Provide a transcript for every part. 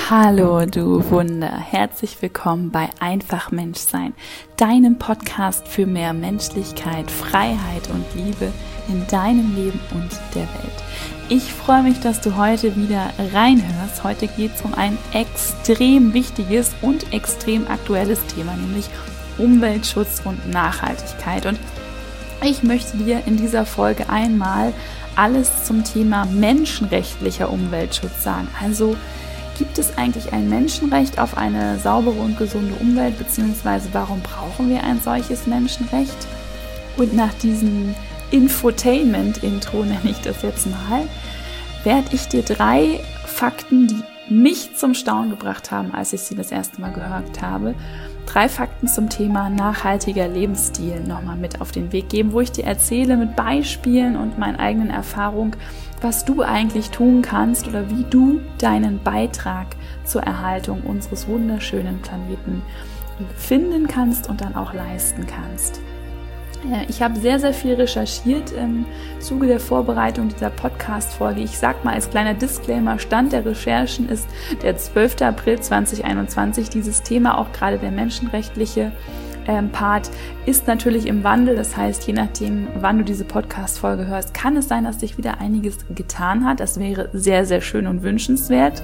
Hallo du Wunder, herzlich willkommen bei Einfach Menschsein, deinem Podcast für mehr Menschlichkeit, Freiheit und Liebe in deinem Leben und der Welt. Ich freue mich, dass du heute wieder reinhörst. Heute geht es um ein extrem wichtiges und extrem aktuelles Thema, nämlich Umweltschutz und Nachhaltigkeit. Und ich möchte dir in dieser Folge einmal alles zum Thema menschenrechtlicher Umweltschutz sagen. Also gibt es eigentlich ein Menschenrecht auf eine saubere und gesunde Umwelt, beziehungsweise warum brauchen wir ein solches Menschenrecht? Und nach diesem Infotainment-Intro, nenne ich das jetzt mal, werde ich dir 3 Fakten, die mich zum Staunen gebracht haben, als ich sie das erste Mal gehört habe, 3 Fakten zum Thema nachhaltiger Lebensstil nochmal mit auf den Weg geben, wo ich dir erzähle mit Beispielen und meinen eigenen Erfahrungen, was du eigentlich tun kannst oder wie du deinen Beitrag zur Erhaltung unseres wunderschönen Planeten finden kannst und dann auch leisten kannst. Ich habe sehr, sehr viel recherchiert im Zuge der Vorbereitung dieser Podcast-Folge. Ich sag mal als kleiner Disclaimer, Stand der Recherchen ist der 12. April 2021. Dieses Thema, auch gerade der menschenrechtliche Part, ist natürlich im Wandel. Das heißt, je nachdem, wann du diese Podcast-Folge hörst, kann es sein, dass sich wieder einiges getan hat. Das wäre sehr, sehr schön und wünschenswert.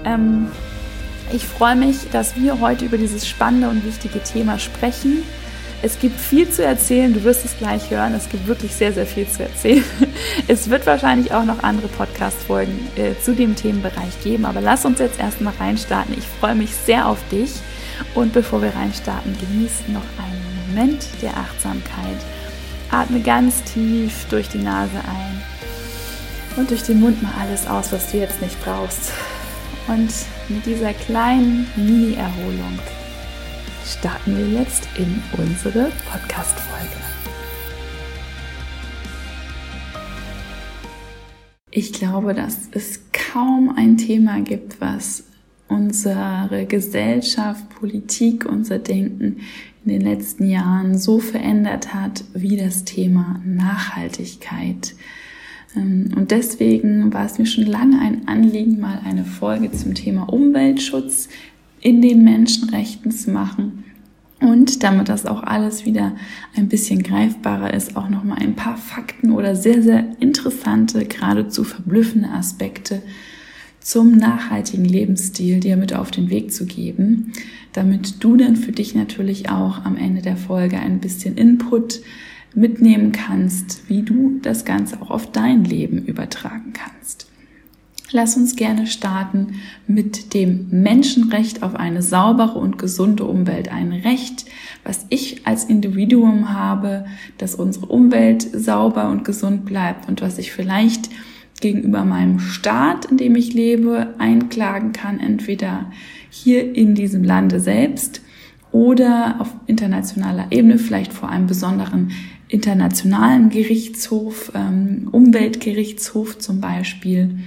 Ich freue mich, dass wir heute über dieses spannende und wichtige Thema sprechen. Es gibt viel zu erzählen, du wirst es gleich hören, es gibt wirklich sehr, sehr viel zu erzählen. Es wird wahrscheinlich auch noch andere Podcast-Folgen zu dem Themenbereich geben, aber lass uns jetzt erstmal reinstarten. Ich freue mich sehr auf dich und bevor wir reinstarten, genieß noch einen Moment der Achtsamkeit. Atme ganz tief durch die Nase ein und durch den Mund mal alles aus, was du jetzt nicht brauchst. Und mit dieser kleinen Mini-Erholung starten wir jetzt in unsere Podcast-Folge. Ich glaube, dass es kaum ein Thema gibt, was unsere Gesellschaft, Politik, unser Denken in den letzten Jahren so verändert hat wie das Thema Nachhaltigkeit. Und deswegen war es mir schon lange ein Anliegen, mal eine Folge zum Thema Umweltschutz in den Menschenrechten zu machen und damit das auch alles wieder ein bisschen greifbarer ist, auch nochmal ein paar Fakten oder sehr, sehr interessante, geradezu verblüffende Aspekte zum nachhaltigen Lebensstil dir mit auf den Weg zu geben, damit du dann für dich natürlich auch am Ende der Folge ein bisschen Input mitnehmen kannst, wie du das Ganze auch auf dein Leben übertragen kannst. Lass uns gerne starten mit dem Menschenrecht auf eine saubere und gesunde Umwelt. Ein Recht, was ich als Individuum habe, dass unsere Umwelt sauber und gesund bleibt und was ich vielleicht gegenüber meinem Staat, in dem ich lebe, einklagen kann, entweder hier in diesem Lande selbst oder auf internationaler Ebene, vielleicht vor einem besonderen internationalen Gerichtshof, Umweltgerichtshof zum Beispiel,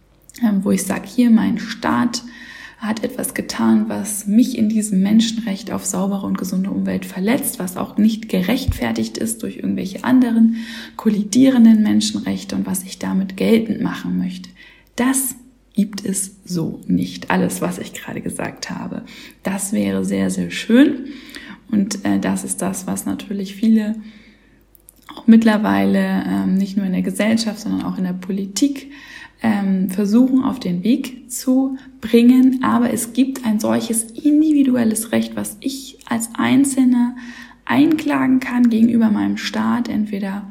wo ich sage, hier mein Staat hat etwas getan, was mich in diesem Menschenrecht auf saubere und gesunde Umwelt verletzt, was auch nicht gerechtfertigt ist durch irgendwelche anderen kollidierenden Menschenrechte und was ich damit geltend machen möchte. Das gibt es so nicht. Alles, was ich gerade gesagt habe. Das wäre sehr, sehr schön und das ist das, was natürlich viele auch mittlerweile nicht nur in der Gesellschaft, sondern auch in der Politik versuchen auf den Weg zu bringen, aber es gibt ein solches individuelles Recht, was ich als Einzelner einklagen kann gegenüber meinem Staat, entweder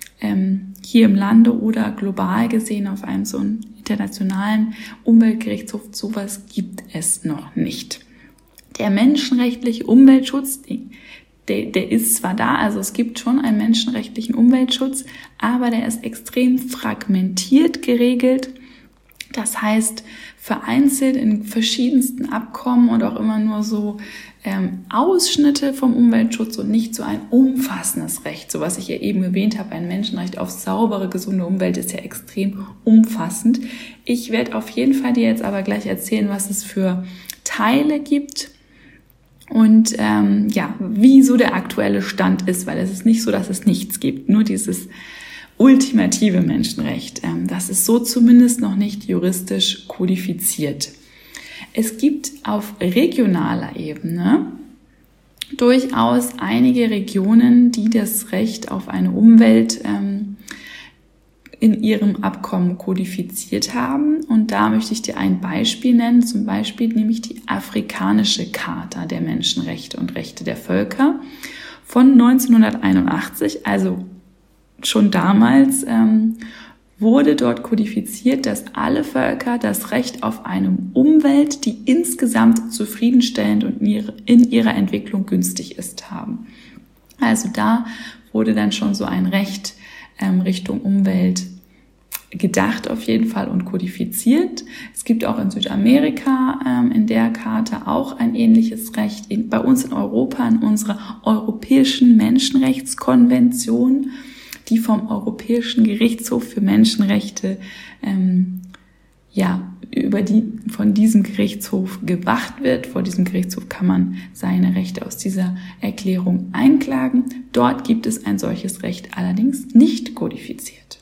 hier im Lande oder global gesehen auf einem so einen internationalen Umweltgerichtshof. Sowas gibt es noch nicht. Der menschenrechtliche Umweltschutz, der ist zwar da, also es gibt schon einen menschenrechtlichen Umweltschutz, aber der ist extrem fragmentiert geregelt. Das heißt, vereinzelt in verschiedensten Abkommen und auch immer nur so Ausschnitte vom Umweltschutz und nicht so ein umfassendes Recht. So was ich ja eben erwähnt habe, ein Menschenrecht auf saubere, gesunde Umwelt ist ja extrem umfassend. Ich werde auf jeden Fall dir jetzt aber gleich erzählen, was es für Teile gibt und wie so der aktuelle Stand ist, weil es ist nicht so, dass es nichts gibt, nur dieses ultimative Menschenrecht. Das ist so zumindest noch nicht juristisch kodifiziert. Es gibt auf regionaler Ebene durchaus einige Regionen, die das Recht auf eine Umwelt in ihrem Abkommen kodifiziert haben. Und da möchte ich dir ein Beispiel nennen, zum Beispiel nämlich die Afrikanische Charta der Menschenrechte und Rechte der Völker von 1981, also schon damals wurde dort kodifiziert, dass alle Völker das Recht auf eine Umwelt, die insgesamt zufriedenstellend und in ihrer Entwicklung günstig ist, haben. Also da wurde dann schon so ein Recht Richtung Umwelt gedacht auf jeden Fall und kodifiziert. Es gibt auch in Südamerika in der Charta auch ein ähnliches Recht. Bei uns in Europa, in unserer Europäischen Menschenrechtskonvention, die vom Europäischen Gerichtshof für Menschenrechte von diesem Gerichtshof gewacht wird. Vor diesem Gerichtshof kann man seine Rechte aus dieser Erklärung einklagen. Dort gibt es ein solches Recht allerdings nicht kodifiziert.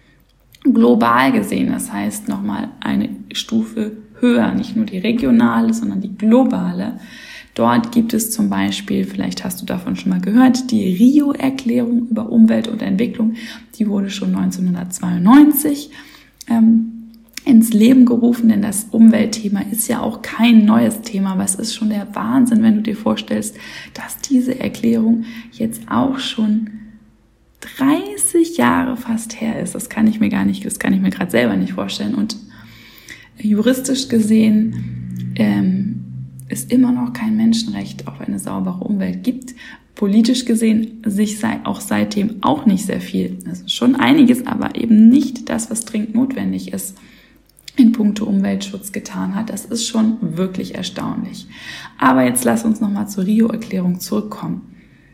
Global gesehen, das heißt nochmal eine Stufe höher, nicht nur die regionale, sondern die globale. Dort gibt es zum Beispiel, vielleicht hast du davon schon mal gehört, die Rio-Erklärung über Umwelt und Entwicklung. Die wurde schon 1992 ins Leben gerufen, denn das Umweltthema ist ja auch kein neues Thema, aber es ist schon der Wahnsinn, wenn du dir vorstellst, dass diese Erklärung jetzt auch schon 30 Jahre fast her ist. Das kann ich mir gerade selber nicht vorstellen. Und juristisch gesehen es immer noch kein Menschenrecht auf eine saubere Umwelt gibt. Politisch gesehen sich auch seitdem auch nicht sehr viel. Also schon einiges, aber eben nicht das, was dringend notwendig ist, in puncto Umweltschutz getan hat. Das ist schon wirklich erstaunlich. Aber jetzt lass uns nochmal zur Rio-Erklärung zurückkommen.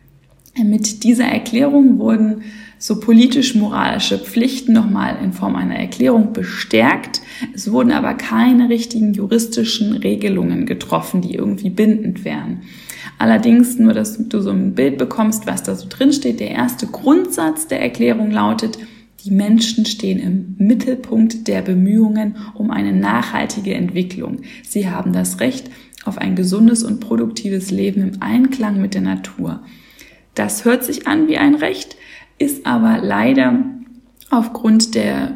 Mit dieser Erklärung wurden so politisch-moralische Pflichten nochmal in Form einer Erklärung bestärkt. Es wurden aber keine richtigen juristischen Regelungen getroffen, die irgendwie bindend wären. Allerdings, nur dass du so ein Bild bekommst, was da so drin steht, der erste Grundsatz der Erklärung lautet: Die Menschen stehen im Mittelpunkt der Bemühungen um eine nachhaltige Entwicklung. Sie haben das Recht auf ein gesundes und produktives Leben im Einklang mit der Natur. Das hört sich an wie ein Recht, ist aber leider aufgrund der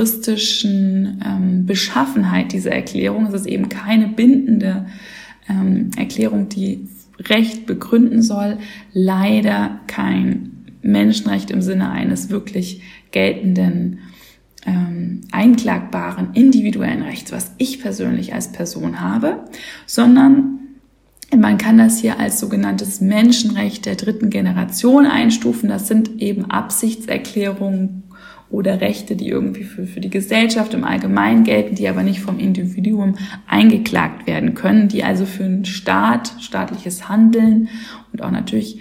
juristischen Beschaffenheit dieser Erklärung, es ist eben keine bindende Erklärung, die Recht begründen soll, leider kein Menschenrecht im Sinne eines wirklich geltenden, einklagbaren, individuellen Rechts, was ich persönlich als Person habe, sondern man kann das hier als sogenanntes Menschenrecht der dritten Generation einstufen. Das sind eben Absichtserklärungen oder Rechte, die irgendwie für die Gesellschaft im Allgemeinen gelten, die aber nicht vom Individuum eingeklagt werden können, die also für einen Staat, staatliches Handeln und auch natürlich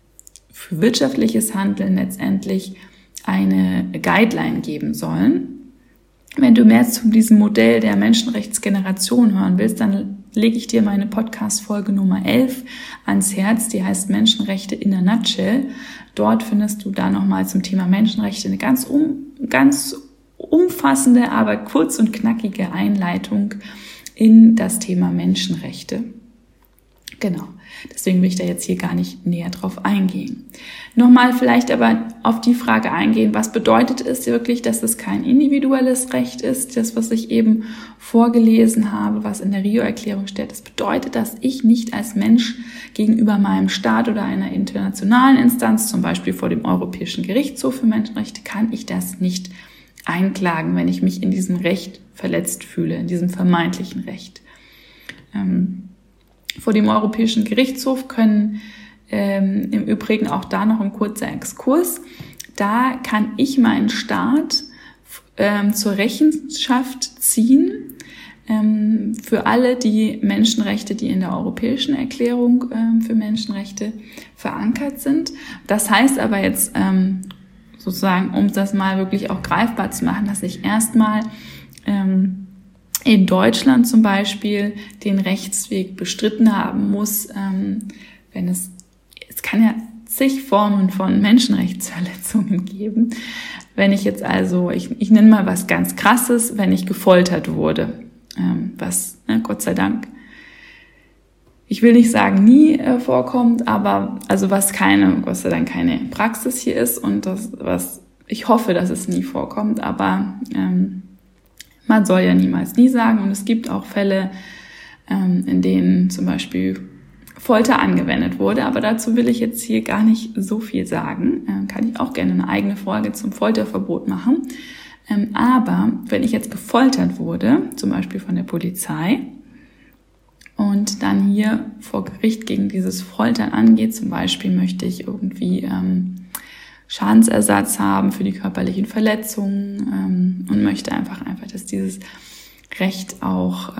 für wirtschaftliches Handeln letztendlich eine Guideline geben sollen. Wenn du mehr zu diesem Modell der Menschenrechtsgeneration hören willst, dann lege ich dir meine Podcast-Folge Nummer 11 ans Herz, die heißt Menschenrechte in a Nutshell. Dort findest du da nochmal zum Thema Menschenrechte eine ganz umfassende, aber kurz und knackige Einleitung in das Thema Menschenrechte. Genau, deswegen will ich da jetzt hier gar nicht näher drauf eingehen. Nochmal vielleicht aber auf die Frage eingehen, was bedeutet es wirklich, dass es kein individuelles Recht ist, das, was ich eben vorgelesen habe, was in der Rio-Erklärung steht. Das bedeutet, dass ich nicht als Mensch gegenüber meinem Staat oder einer internationalen Instanz, zum Beispiel vor dem Europäischen Gerichtshof für Menschenrechte, kann ich das nicht einklagen, wenn ich mich in diesem Recht verletzt fühle, in diesem vermeintlichen Recht. Vor dem Europäischen Gerichtshof können im Übrigen auch da noch ein kurzer Exkurs. Da kann ich meinen Staat zur Rechenschaft ziehen für alle die Menschenrechte, die in der Europäischen Erklärung für Menschenrechte verankert sind. Das heißt aber jetzt sozusagen, um das mal wirklich auch greifbar zu machen, dass ich erstmal in Deutschland zum Beispiel den Rechtsweg bestritten haben muss, wenn es kann ja zig Formen von Menschenrechtsverletzungen geben. Wenn ich jetzt also, ich nenne mal was ganz Krasses, wenn ich gefoltert wurde. was Gott sei Dank, ich will nicht sagen nie vorkommt, aber also was Gott sei Dank keine Praxis hier ist und ich hoffe, dass es nie vorkommt, aber man soll ja niemals nie sagen, und es gibt auch Fälle, in denen zum Beispiel Folter angewendet wurde, aber dazu will ich jetzt hier gar nicht so viel sagen. Kann ich auch gerne eine eigene Folge zum Folterverbot machen. Aber wenn ich jetzt gefoltert wurde, zum Beispiel von der Polizei, und dann hier vor Gericht gegen dieses Foltern angeht, zum Beispiel möchte ich irgendwie Schadensersatz haben für die körperlichen Verletzungen und möchte einfach, dass dieses Recht auch,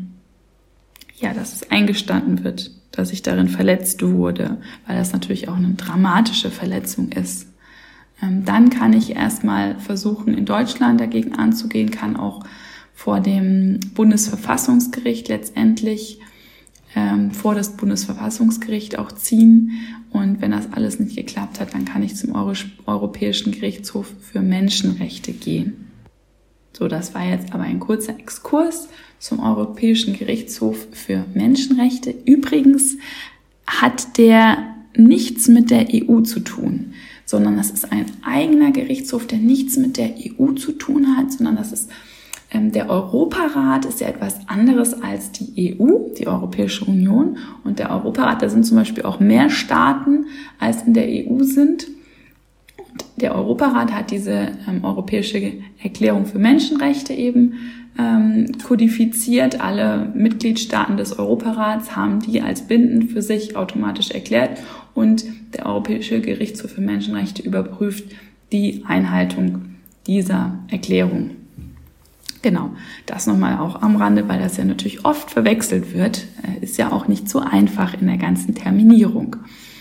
dass es eingestanden wird, dass ich darin verletzt wurde, weil das natürlich auch eine dramatische Verletzung ist. Dann kann ich erstmal versuchen, in Deutschland dagegen anzugehen, kann auch vor dem Bundesverfassungsgericht letztendlich vor das Bundesverfassungsgericht auch ziehen. Und wenn das alles nicht geklappt hat, dann kann ich zum Europäischen Gerichtshof für Menschenrechte gehen. So, das war jetzt aber ein kurzer Exkurs zum Europäischen Gerichtshof für Menschenrechte. Übrigens hat der nichts mit der EU zu tun, sondern das ist ein eigener Gerichtshof, der nichts mit der EU zu tun hat, sondern das ist der Europarat ist ja etwas anderes als die EU, die Europäische Union. Und der Europarat, da sind zum Beispiel auch mehr Staaten, als in der EU sind. Und der Europarat hat diese Europäische Erklärung für Menschenrechte eben kodifiziert. Alle Mitgliedstaaten des Europarats haben die als bindend für sich automatisch erklärt. Und der Europäische Gerichtshof für Menschenrechte überprüft die Einhaltung dieser Erklärung. Genau, das nochmal auch am Rande, weil das ja natürlich oft verwechselt wird. Ist ja auch nicht so einfach in der ganzen Terminierung.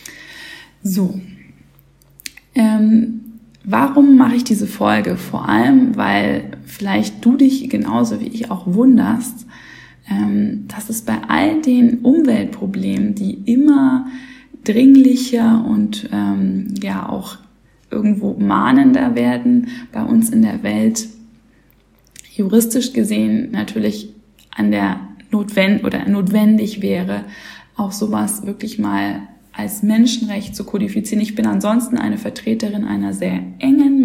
So, warum mache ich diese Folge? Vor allem, weil vielleicht du dich genauso wie ich auch wunderst, dass es bei all den Umweltproblemen, die immer dringlicher und auch irgendwo mahnender werden, bei uns in der Welt, juristisch gesehen natürlich notwendig wäre, auch sowas wirklich mal als Menschenrecht zu kodifizieren. Ich bin ansonsten eine Vertreterin einer sehr engen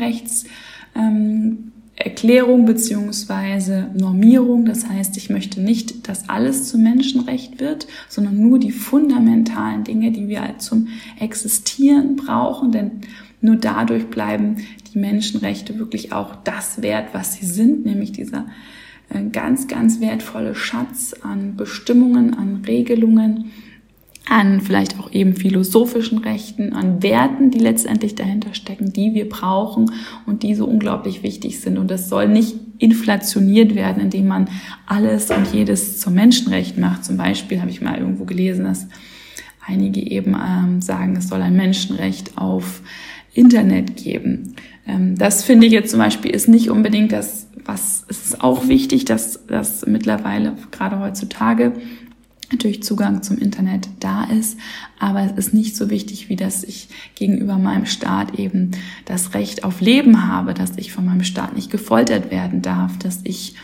Menschenrechtserklärung beziehungsweise Normierung. Das heißt, ich möchte nicht, dass alles zum Menschenrecht wird, sondern nur die fundamentalen Dinge, die wir zum Existieren brauchen, denn nur dadurch bleiben die Menschenrechte wirklich auch das wert, was sie sind, nämlich dieser ganz, ganz wertvolle Schatz an Bestimmungen, an Regelungen, an vielleicht auch eben philosophischen Rechten, an Werten, die letztendlich dahinter stecken, die wir brauchen und die so unglaublich wichtig sind. Und das soll nicht inflationiert werden, indem man alles und jedes zum Menschenrecht macht. Zum Beispiel habe ich mal irgendwo gelesen, dass einige eben sagen, es soll ein Menschenrecht auf Internet geben. Das finde ich jetzt zum Beispiel ist nicht unbedingt es ist auch wichtig, dass mittlerweile gerade heutzutage natürlich Zugang zum Internet da ist, aber es ist nicht so wichtig, wie dass ich gegenüber meinem Staat eben das Recht auf Leben habe, dass ich von meinem Staat nicht gefoltert werden darf, dass ich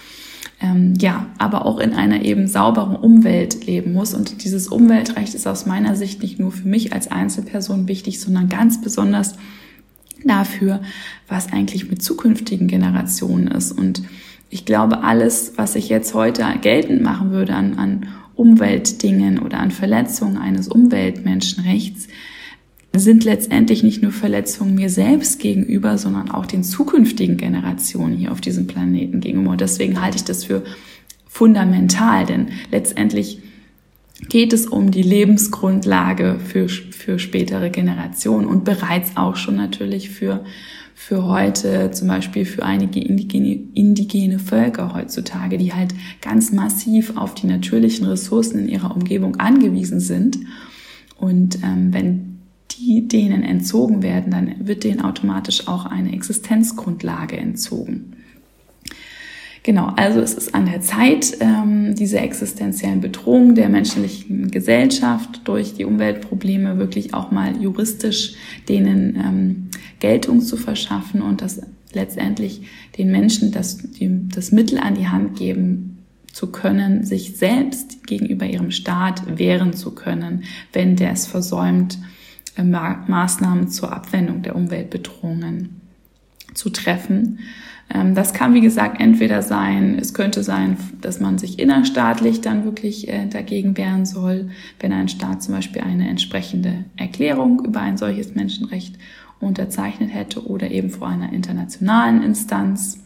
aber auch in einer eben sauberen Umwelt leben muss. Und dieses Umweltrecht ist aus meiner Sicht nicht nur für mich als Einzelperson wichtig, sondern ganz besonders dafür, was eigentlich mit zukünftigen Generationen ist. Und ich glaube, alles, was ich jetzt heute geltend machen würde an Umweltdingen oder an Verletzungen eines Umweltmenschenrechts, sind letztendlich nicht nur Verletzungen mir selbst gegenüber, sondern auch den zukünftigen Generationen hier auf diesem Planeten gegenüber. Und deswegen halte ich das für fundamental, denn letztendlich geht es um die Lebensgrundlage für spätere Generationen und bereits auch schon natürlich für heute, zum Beispiel für einige indigene Völker heutzutage, die halt ganz massiv auf die natürlichen Ressourcen in ihrer Umgebung angewiesen sind. Und wenn die denen entzogen werden, dann wird denen automatisch auch eine Existenzgrundlage entzogen. Genau, also es ist an der Zeit, diese existenziellen Bedrohungen der menschlichen Gesellschaft durch die Umweltprobleme wirklich auch mal juristisch denen Geltung zu verschaffen und das letztendlich den Menschen das Mittel an die Hand geben, zu können, sich selbst gegenüber ihrem Staat wehren zu können, wenn der es versäumt, Maßnahmen zur Abwendung der Umweltbedrohungen zu treffen. Das kann, wie gesagt, entweder sein, es könnte sein, dass man sich innerstaatlich dann wirklich dagegen wehren soll, wenn ein Staat zum Beispiel eine entsprechende Erklärung über ein solches Menschenrecht unterzeichnet hätte oder eben vor einer internationalen Instanz.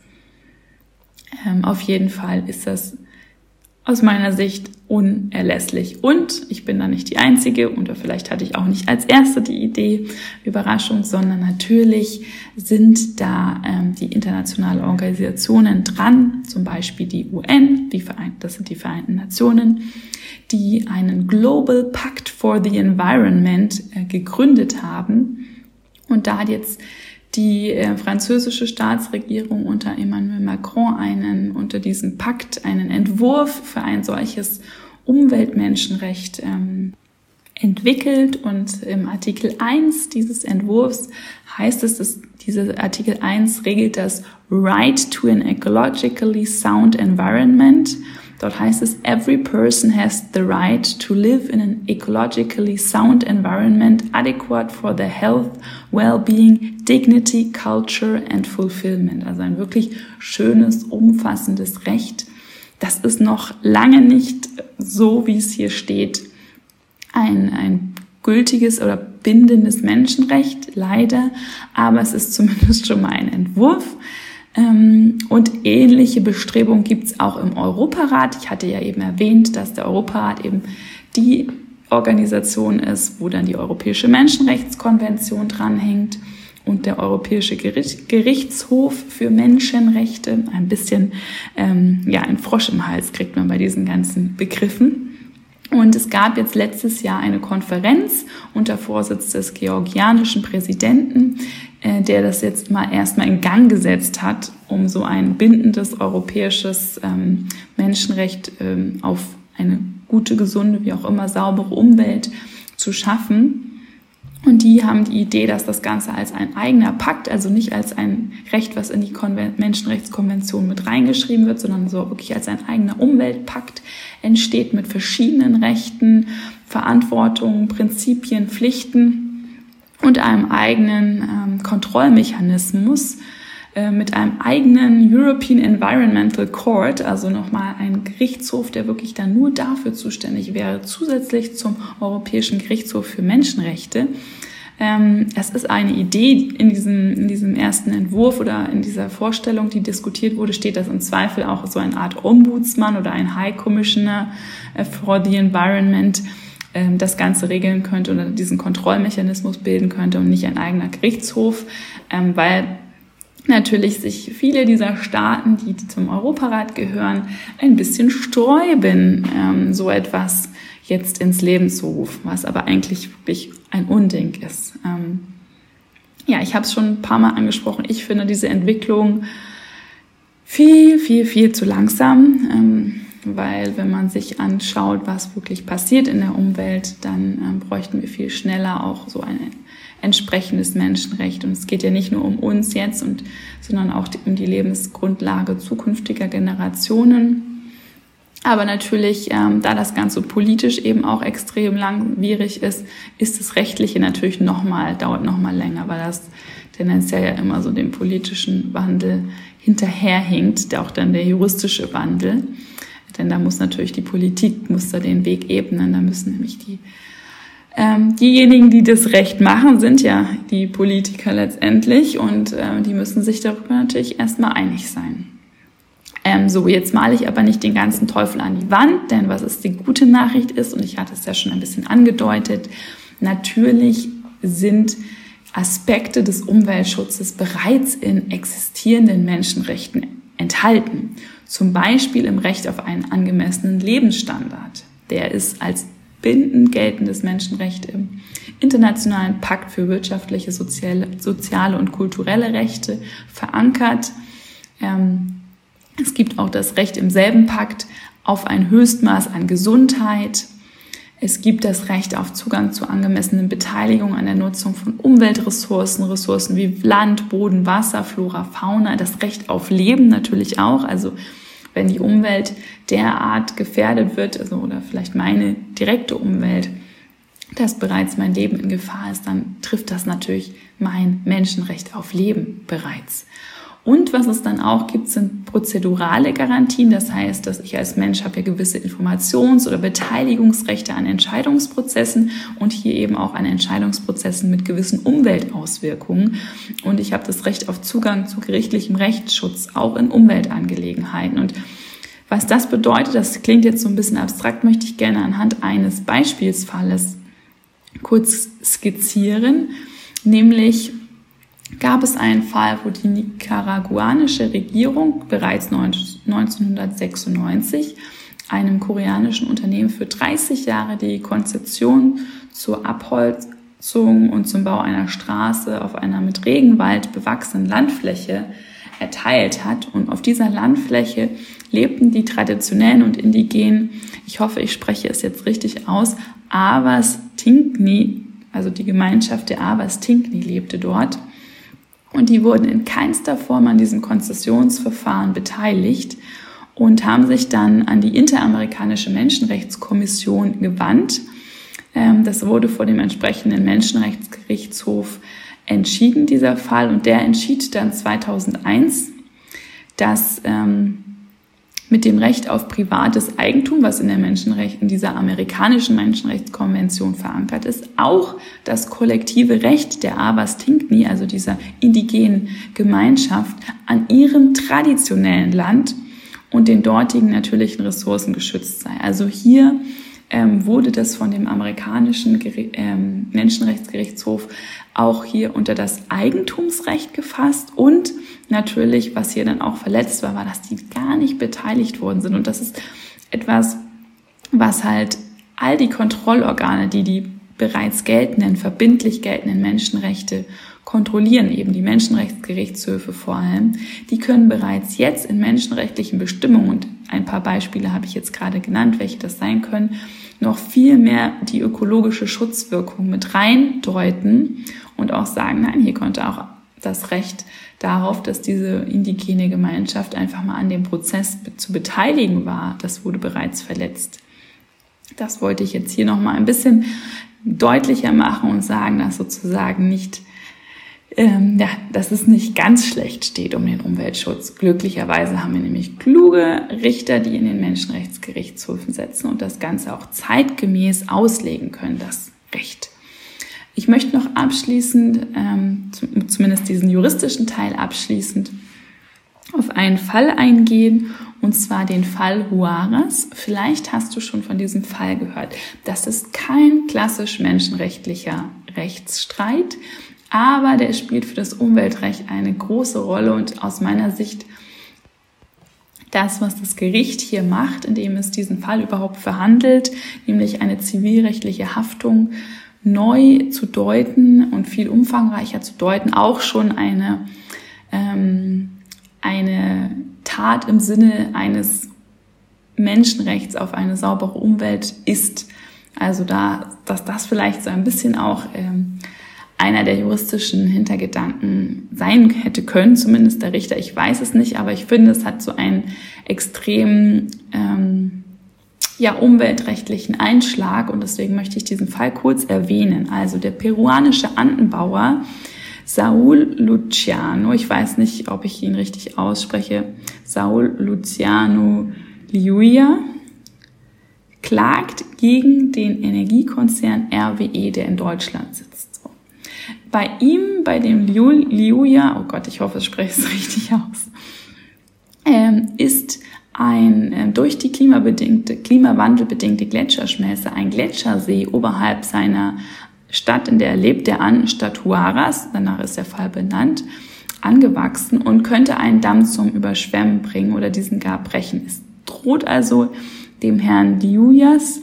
Auf jeden Fall ist das aus meiner Sicht unerlässlich. Und ich bin da nicht die Einzige, oder vielleicht hatte ich auch nicht als Erste die Idee, Überraschung, sondern natürlich sind da die internationalen Organisationen dran, zum Beispiel die UN, das sind die Vereinten Nationen, die einen Global Pact for the Environment gegründet haben. Und da hat jetzt die französische Staatsregierung unter Emmanuel Macron unter diesem Pakt einen Entwurf für ein solches Umweltmenschenrecht entwickelt. Und im Artikel 1 dieses Entwurfs heißt es, dass dieser Artikel 1 regelt das Right to an ecologically sound environment. Dort heißt es, every person has the right to live in an ecologically sound environment adequate for their health, well-being, dignity, culture and fulfillment. Also ein wirklich schönes, umfassendes Recht. Das ist noch lange nicht so, wie es hier steht, ein gültiges oder bindendes Menschenrecht, leider. Aber es ist zumindest schon mal ein Entwurf. Und ähnliche Bestrebungen gibt es auch im Europarat. Ich hatte ja eben erwähnt, dass der Europarat eben die Organisation ist, wo dann die Europäische Menschenrechtskonvention dranhängt und der Europäische Gerichtshof für Menschenrechte. Ein bisschen ein Frosch im Hals kriegt man bei diesen ganzen Begriffen. Und es gab jetzt letztes Jahr eine Konferenz unter Vorsitz des georgianischen Präsidenten, der das jetzt erstmal in Gang gesetzt hat, um so ein bindendes europäisches Menschenrecht auf eine gute, gesunde, wie auch immer, saubere Umwelt zu schaffen. Und die haben die Idee, dass das Ganze als ein eigener Pakt, also nicht als ein Recht, was in die Menschenrechtskonvention mit reingeschrieben wird, sondern so wirklich als ein eigener Umweltpakt entsteht mit verschiedenen Rechten, Verantwortungen, Prinzipien, Pflichten und einem eigenen Kontrollmechanismus, mit einem eigenen European Environmental Court, also nochmal ein Gerichtshof, der wirklich dann nur dafür zuständig wäre, zusätzlich zum Europäischen Gerichtshof für Menschenrechte. Es ist eine Idee, in diesem ersten Entwurf oder in dieser Vorstellung, die diskutiert wurde, steht, dass im Zweifel auch so eine Art Ombudsmann oder ein High Commissioner for the Environment das Ganze regeln könnte oder diesen Kontrollmechanismus bilden könnte und nicht ein eigener Gerichtshof, weil natürlich sich viele dieser Staaten, die zum Europarat gehören, ein bisschen sträuben, so etwas jetzt ins Leben zu rufen, was aber eigentlich wirklich ein Unding ist. Ich habe es schon ein paar Mal angesprochen. Ich finde diese Entwicklung viel, viel, viel zu langsam, weil wenn man sich anschaut, was wirklich passiert in der Umwelt, dann bräuchten wir viel schneller auch so ein entsprechendes Menschenrecht. Und es geht ja nicht nur um uns jetzt, sondern auch um die Lebensgrundlage zukünftiger Generationen. Aber natürlich, da das Ganze politisch eben auch extrem langwierig ist das Rechtliche natürlich dauert noch mal länger, weil das tendenziell ja immer so dem politischen Wandel hinterherhinkt, auch dann der juristische Wandel. Denn da muss natürlich die Politik da den Weg ebnen, da müssen nämlich diejenigen, die das Recht machen, sind ja die Politiker letztendlich und die müssen sich darüber natürlich erstmal einig sein. Jetzt male ich aber nicht den ganzen Teufel an die Wand, denn was ist die gute Nachricht ist, und ich hatte es ja schon ein bisschen angedeutet, natürlich sind Aspekte des Umweltschutzes bereits in existierenden Menschenrechten enthalten. Zum Beispiel im Recht auf einen angemessenen Lebensstandard. Der ist als bindend geltendes Menschenrecht im Internationalen Pakt für wirtschaftliche, soziale und kulturelle Rechte verankert. Es gibt auch das Recht im selben Pakt auf ein Höchstmaß an Gesundheit. Es gibt das Recht auf Zugang zu angemessenen Beteiligung an der Nutzung von Umweltressourcen, Ressourcen wie Land, Boden, Wasser, Flora, Fauna, das Recht auf Leben natürlich auch, also wenn die Umwelt derart gefährdet wird, also oder vielleicht meine direkte Umwelt, dass bereits mein Leben in Gefahr ist, dann trifft das natürlich mein Menschenrecht auf Leben bereits. Und was es dann auch gibt, sind prozedurale Garantien. Das heißt, dass ich als Mensch habe ja gewisse Informations- oder Beteiligungsrechte an Entscheidungsprozessen und hier eben auch an Entscheidungsprozessen mit gewissen Umweltauswirkungen. Und ich habe das Recht auf Zugang zu gerichtlichem Rechtsschutz, auch in Umweltangelegenheiten. Und was das bedeutet, das klingt jetzt so ein bisschen abstrakt, möchte ich gerne anhand eines Beispielsfalles kurz skizzieren. Nämlich gab es einen Fall, wo die nicaraguanische Regierung bereits 1996 einem koreanischen Unternehmen für 30 Jahre die Konzession zur Abholzung und zum Bau einer Straße auf einer mit Regenwald bewachsenen Landfläche erteilt hat. Und auf dieser Landfläche lebten die traditionellen und indigenen, ich hoffe, ich spreche es jetzt richtig aus, Avas Tingni, also die Gemeinschaft der Avas Tingni lebte dort. Und die wurden in keinster Form an diesem Konzessionsverfahren beteiligt und haben sich dann an die Interamerikanische Menschenrechtskommission gewandt. Das wurde vor dem entsprechenden Menschenrechtsgerichtshof entschieden, dieser Fall. Und der entschied dann 2001, dass mit dem Recht auf privates Eigentum, was in dieser amerikanischen Menschenrechtskonvention verankert ist, auch das kollektive Recht der Avas Tingni, also dieser indigenen Gemeinschaft, an ihrem traditionellen Land und den dortigen natürlichen Ressourcen geschützt sei. Also hier wurde das von dem amerikanischen Menschenrechtsgerichtshof auch hier unter das Eigentumsrecht gefasst und natürlich, was hier dann auch verletzt war, dass die gar nicht beteiligt worden sind. Und das ist etwas, was halt all die Kontrollorgane, die bereits verbindlich geltenden Menschenrechte kontrollieren, eben die Menschenrechtsgerichtshöfe vor allem, die können bereits jetzt in menschenrechtlichen Bestimmungen, und ein paar Beispiele habe ich jetzt gerade genannt, welche das sein können, noch viel mehr die ökologische Schutzwirkung mit reindeuten und auch sagen, nein, hier konnte auch das Recht darauf, dass diese indigene Gemeinschaft einfach mal an dem Prozess zu beteiligen war, das wurde bereits verletzt. Das wollte ich jetzt hier nochmal ein bisschen deutlicher machen und sagen, dass sozusagen nicht, dass es nicht ganz schlecht steht um den Umweltschutz. Glücklicherweise haben wir nämlich kluge Richter, die in den Menschenrechtsgerichtshöfen sitzen und das Ganze auch zeitgemäß auslegen können, das Recht. Ich möchte noch abschließend, zumindest diesen juristischen Teil abschließend, auf einen Fall eingehen, und zwar den Fall Huaraz. Vielleicht hast du schon von diesem Fall gehört. Das ist kein klassisch menschenrechtlicher Rechtsstreit, aber der spielt für das Umweltrecht eine große Rolle und aus meiner Sicht das, was das Gericht hier macht, indem es diesen Fall überhaupt verhandelt, nämlich eine zivilrechtliche Haftung neu zu deuten und viel umfangreicher zu deuten, auch schon eine Tat im Sinne eines Menschenrechts auf eine saubere Umwelt ist. Also dass das vielleicht so ein bisschen auch einer der juristischen Hintergedanken sein hätte können, zumindest der Richter, ich weiß es nicht, aber ich finde, es hat so einen extremen umweltrechtlichen Einschlag und deswegen möchte ich diesen Fall kurz erwähnen. Also der peruanische Andenbauer Saúl Luciano, ich weiß nicht, ob ich ihn richtig ausspreche, Saúl Luciano Liuya, klagt gegen den Energiekonzern RWE, der in Deutschland sitzt. Bei dem Liuya, oh Gott, ich hoffe, ich spreche es richtig aus, ist ein durch die klimawandelbedingte Gletscherschmelze ein Gletschersee oberhalb seiner Stadt, in der er lebt, der Stadt Huaraz, danach ist der Fall benannt, angewachsen und könnte einen Damm zum Überschwemmen bringen oder diesen gar brechen. Es droht also dem Herrn Liuyas,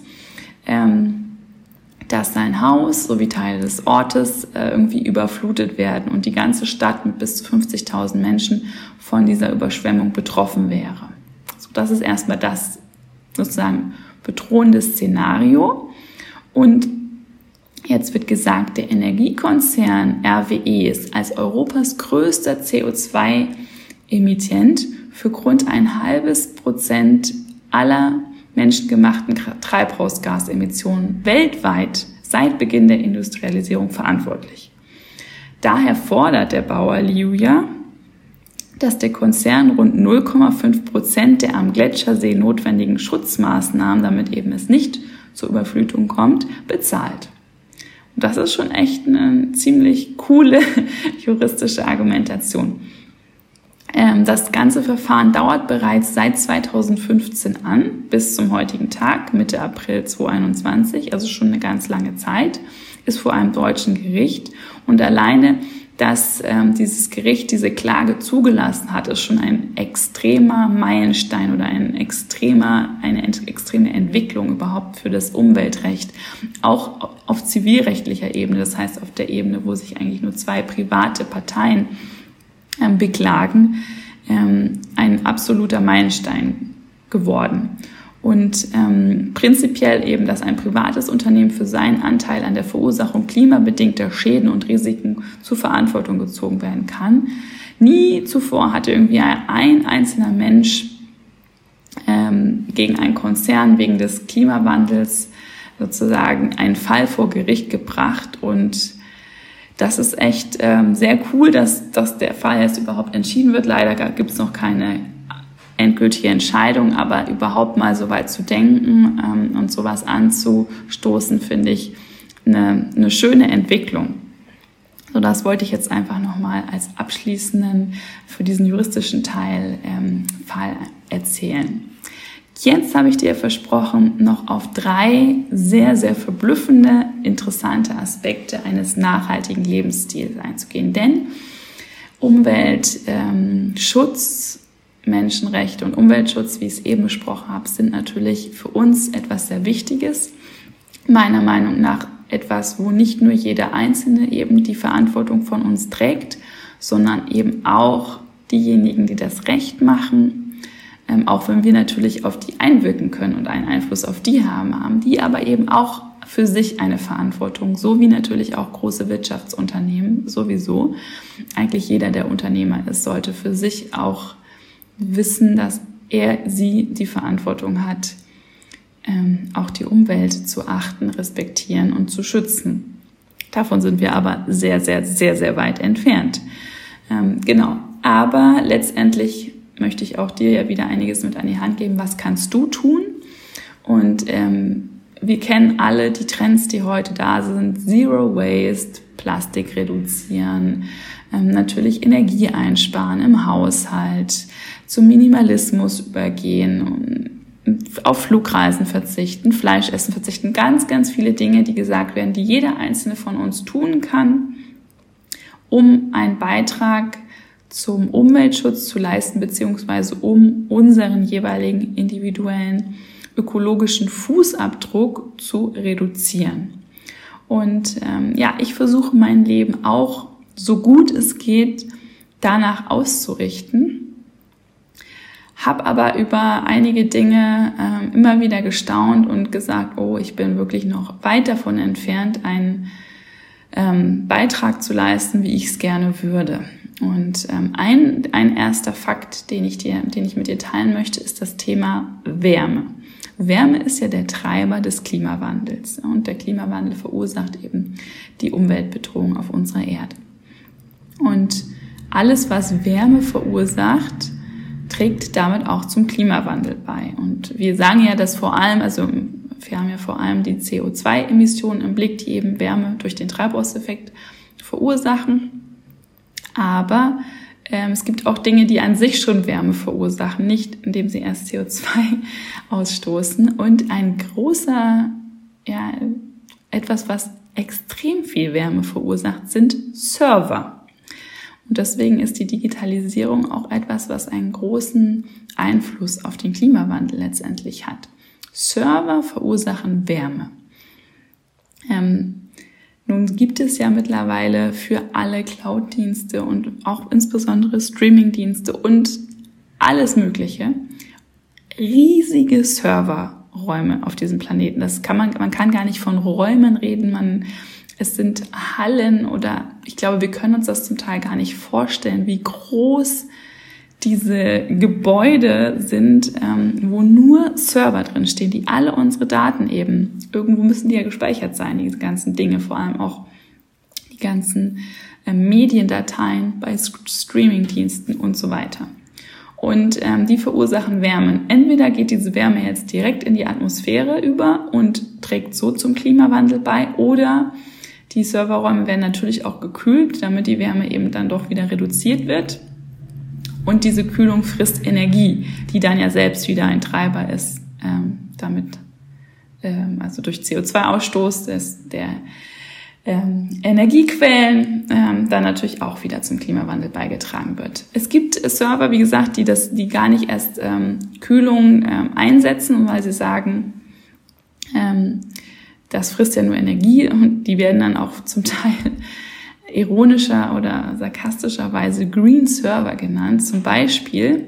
dass sein Haus sowie Teile des Ortes irgendwie überflutet werden und die ganze Stadt mit bis zu 50.000 Menschen von dieser Überschwemmung betroffen wäre. So, das ist erstmal das sozusagen bedrohende Szenario. Und jetzt wird gesagt, der Energiekonzern RWE ist als Europas größter CO2-Emittent für rund 0,5% aller menschengemachten Treibhausgasemissionen weltweit seit Beginn der Industrialisierung verantwortlich. Daher fordert der Bauer Liuya, dass der Konzern rund 0,5% der am Gletschersee notwendigen Schutzmaßnahmen, damit eben es nicht zur Überflutung kommt, bezahlt. Und das ist schon echt eine ziemlich coole juristische Argumentation. Das ganze Verfahren dauert bereits seit 2015 an, bis zum heutigen Tag, Mitte April 2021, also schon eine ganz lange Zeit, ist vor einem deutschen Gericht. Und alleine, dass dieses Gericht diese Klage zugelassen hat, ist schon ein extremer Meilenstein oder eine extreme Entwicklung überhaupt für das Umweltrecht, auch auf zivilrechtlicher Ebene, das heißt auf der Ebene, wo sich eigentlich nur 2 private Parteien beklagen, ein absoluter Meilenstein geworden. Und prinzipiell eben, dass ein privates Unternehmen für seinen Anteil an der Verursachung klimabedingter Schäden und Risiken zur Verantwortung gezogen werden kann. Nie zuvor hatte irgendwie ein einzelner Mensch gegen einen Konzern wegen des Klimawandels sozusagen einen Fall vor Gericht gebracht, und das ist echt sehr cool, dass der Fall jetzt überhaupt entschieden wird. Leider gibt es noch keine endgültige Entscheidung, aber überhaupt mal so weit zu denken und sowas anzustoßen, finde ich eine schöne Entwicklung. So, das wollte ich jetzt einfach nochmal als abschließenden für diesen juristischen Teil Fall erzählen. Jetzt habe ich dir versprochen, noch auf 3 sehr, sehr verblüffende, interessante Aspekte eines nachhaltigen Lebensstils einzugehen. Denn Umweltschutz, Menschenrechte und Umweltschutz, wie ich es eben besprochen habe, sind natürlich für uns etwas sehr Wichtiges. Meiner Meinung nach etwas, wo nicht nur jeder Einzelne eben die Verantwortung von uns trägt, sondern eben auch diejenigen, die das Recht machen, auch wenn wir natürlich auf die einwirken können und einen Einfluss auf die haben die aber eben auch für sich eine Verantwortung, so wie natürlich auch große Wirtschaftsunternehmen sowieso. Eigentlich jeder, der Unternehmer ist, sollte für sich auch wissen, dass sie die Verantwortung hat, auch die Umwelt zu achten, respektieren und zu schützen. Davon sind wir aber sehr, sehr, sehr, sehr weit entfernt. Genau. Aber letztendlich möchte ich auch dir ja wieder einiges mit an die Hand geben. Was kannst du tun? Und wir kennen alle die Trends, die heute da sind. Zero Waste, Plastik reduzieren, natürlich Energie einsparen im Haushalt, zum Minimalismus übergehen, auf Flugreisen verzichten, Fleischessen verzichten. Ganz, ganz viele Dinge, die gesagt werden, die jeder Einzelne von uns tun kann, um einen Beitrag zum Umweltschutz zu leisten, beziehungsweise um unseren jeweiligen individuellen ökologischen Fußabdruck zu reduzieren. Und ich versuche mein Leben auch, so gut es geht, danach auszurichten, habe aber über einige Dinge immer wieder gestaunt und gesagt, ich bin wirklich noch weit davon entfernt, einen Beitrag zu leisten, wie ich es gerne würde. Und ein erster Fakt, den ich mit dir teilen möchte, ist das Thema Wärme. Wärme ist ja der Treiber des Klimawandels, und der Klimawandel verursacht eben die Umweltbedrohung auf unserer Erde. Und alles, was Wärme verursacht, trägt damit auch zum Klimawandel bei. Und wir sagen ja, dass wir haben ja vor allem die CO2-Emissionen im Blick, die eben Wärme durch den Treibhauseffekt verursachen. Aber es gibt auch Dinge, die an sich schon Wärme verursachen, nicht indem sie erst CO2 ausstoßen. Und etwas, was extrem viel Wärme verursacht, sind Server. Und deswegen ist die Digitalisierung auch etwas, was einen großen Einfluss auf den Klimawandel letztendlich hat. Server verursachen Wärme. Nun gibt es ja mittlerweile für alle Cloud-Dienste und auch insbesondere Streaming-Dienste und alles Mögliche riesige Serverräume auf diesem Planeten. Man kann gar nicht von Räumen reden, es sind Hallen, oder ich glaube, wir können uns das zum Teil gar nicht vorstellen, wie groß diese Gebäude sind, wo nur Server drin stehen, die alle unsere Daten eben, irgendwo müssen die ja gespeichert sein, diese ganzen Dinge, vor allem auch die ganzen Mediendateien bei Streamingdiensten und so weiter. Und die verursachen Wärme. Entweder geht diese Wärme jetzt direkt in die Atmosphäre über und trägt so zum Klimawandel bei, oder die Serverräume werden natürlich auch gekühlt, damit die Wärme eben dann doch wieder reduziert wird. Und diese Kühlung frisst Energie, die dann ja selbst wieder ein Treiber ist, also durch CO2-Ausstoß der Energiequellen dann natürlich auch wieder zum Klimawandel beigetragen wird. Es gibt Server, wie gesagt, die gar nicht erst Kühlung einsetzen, weil sie sagen, das frisst ja nur Energie, und die werden dann auch zum Teil ironischer oder sarkastischerweise Green Server genannt. Zum Beispiel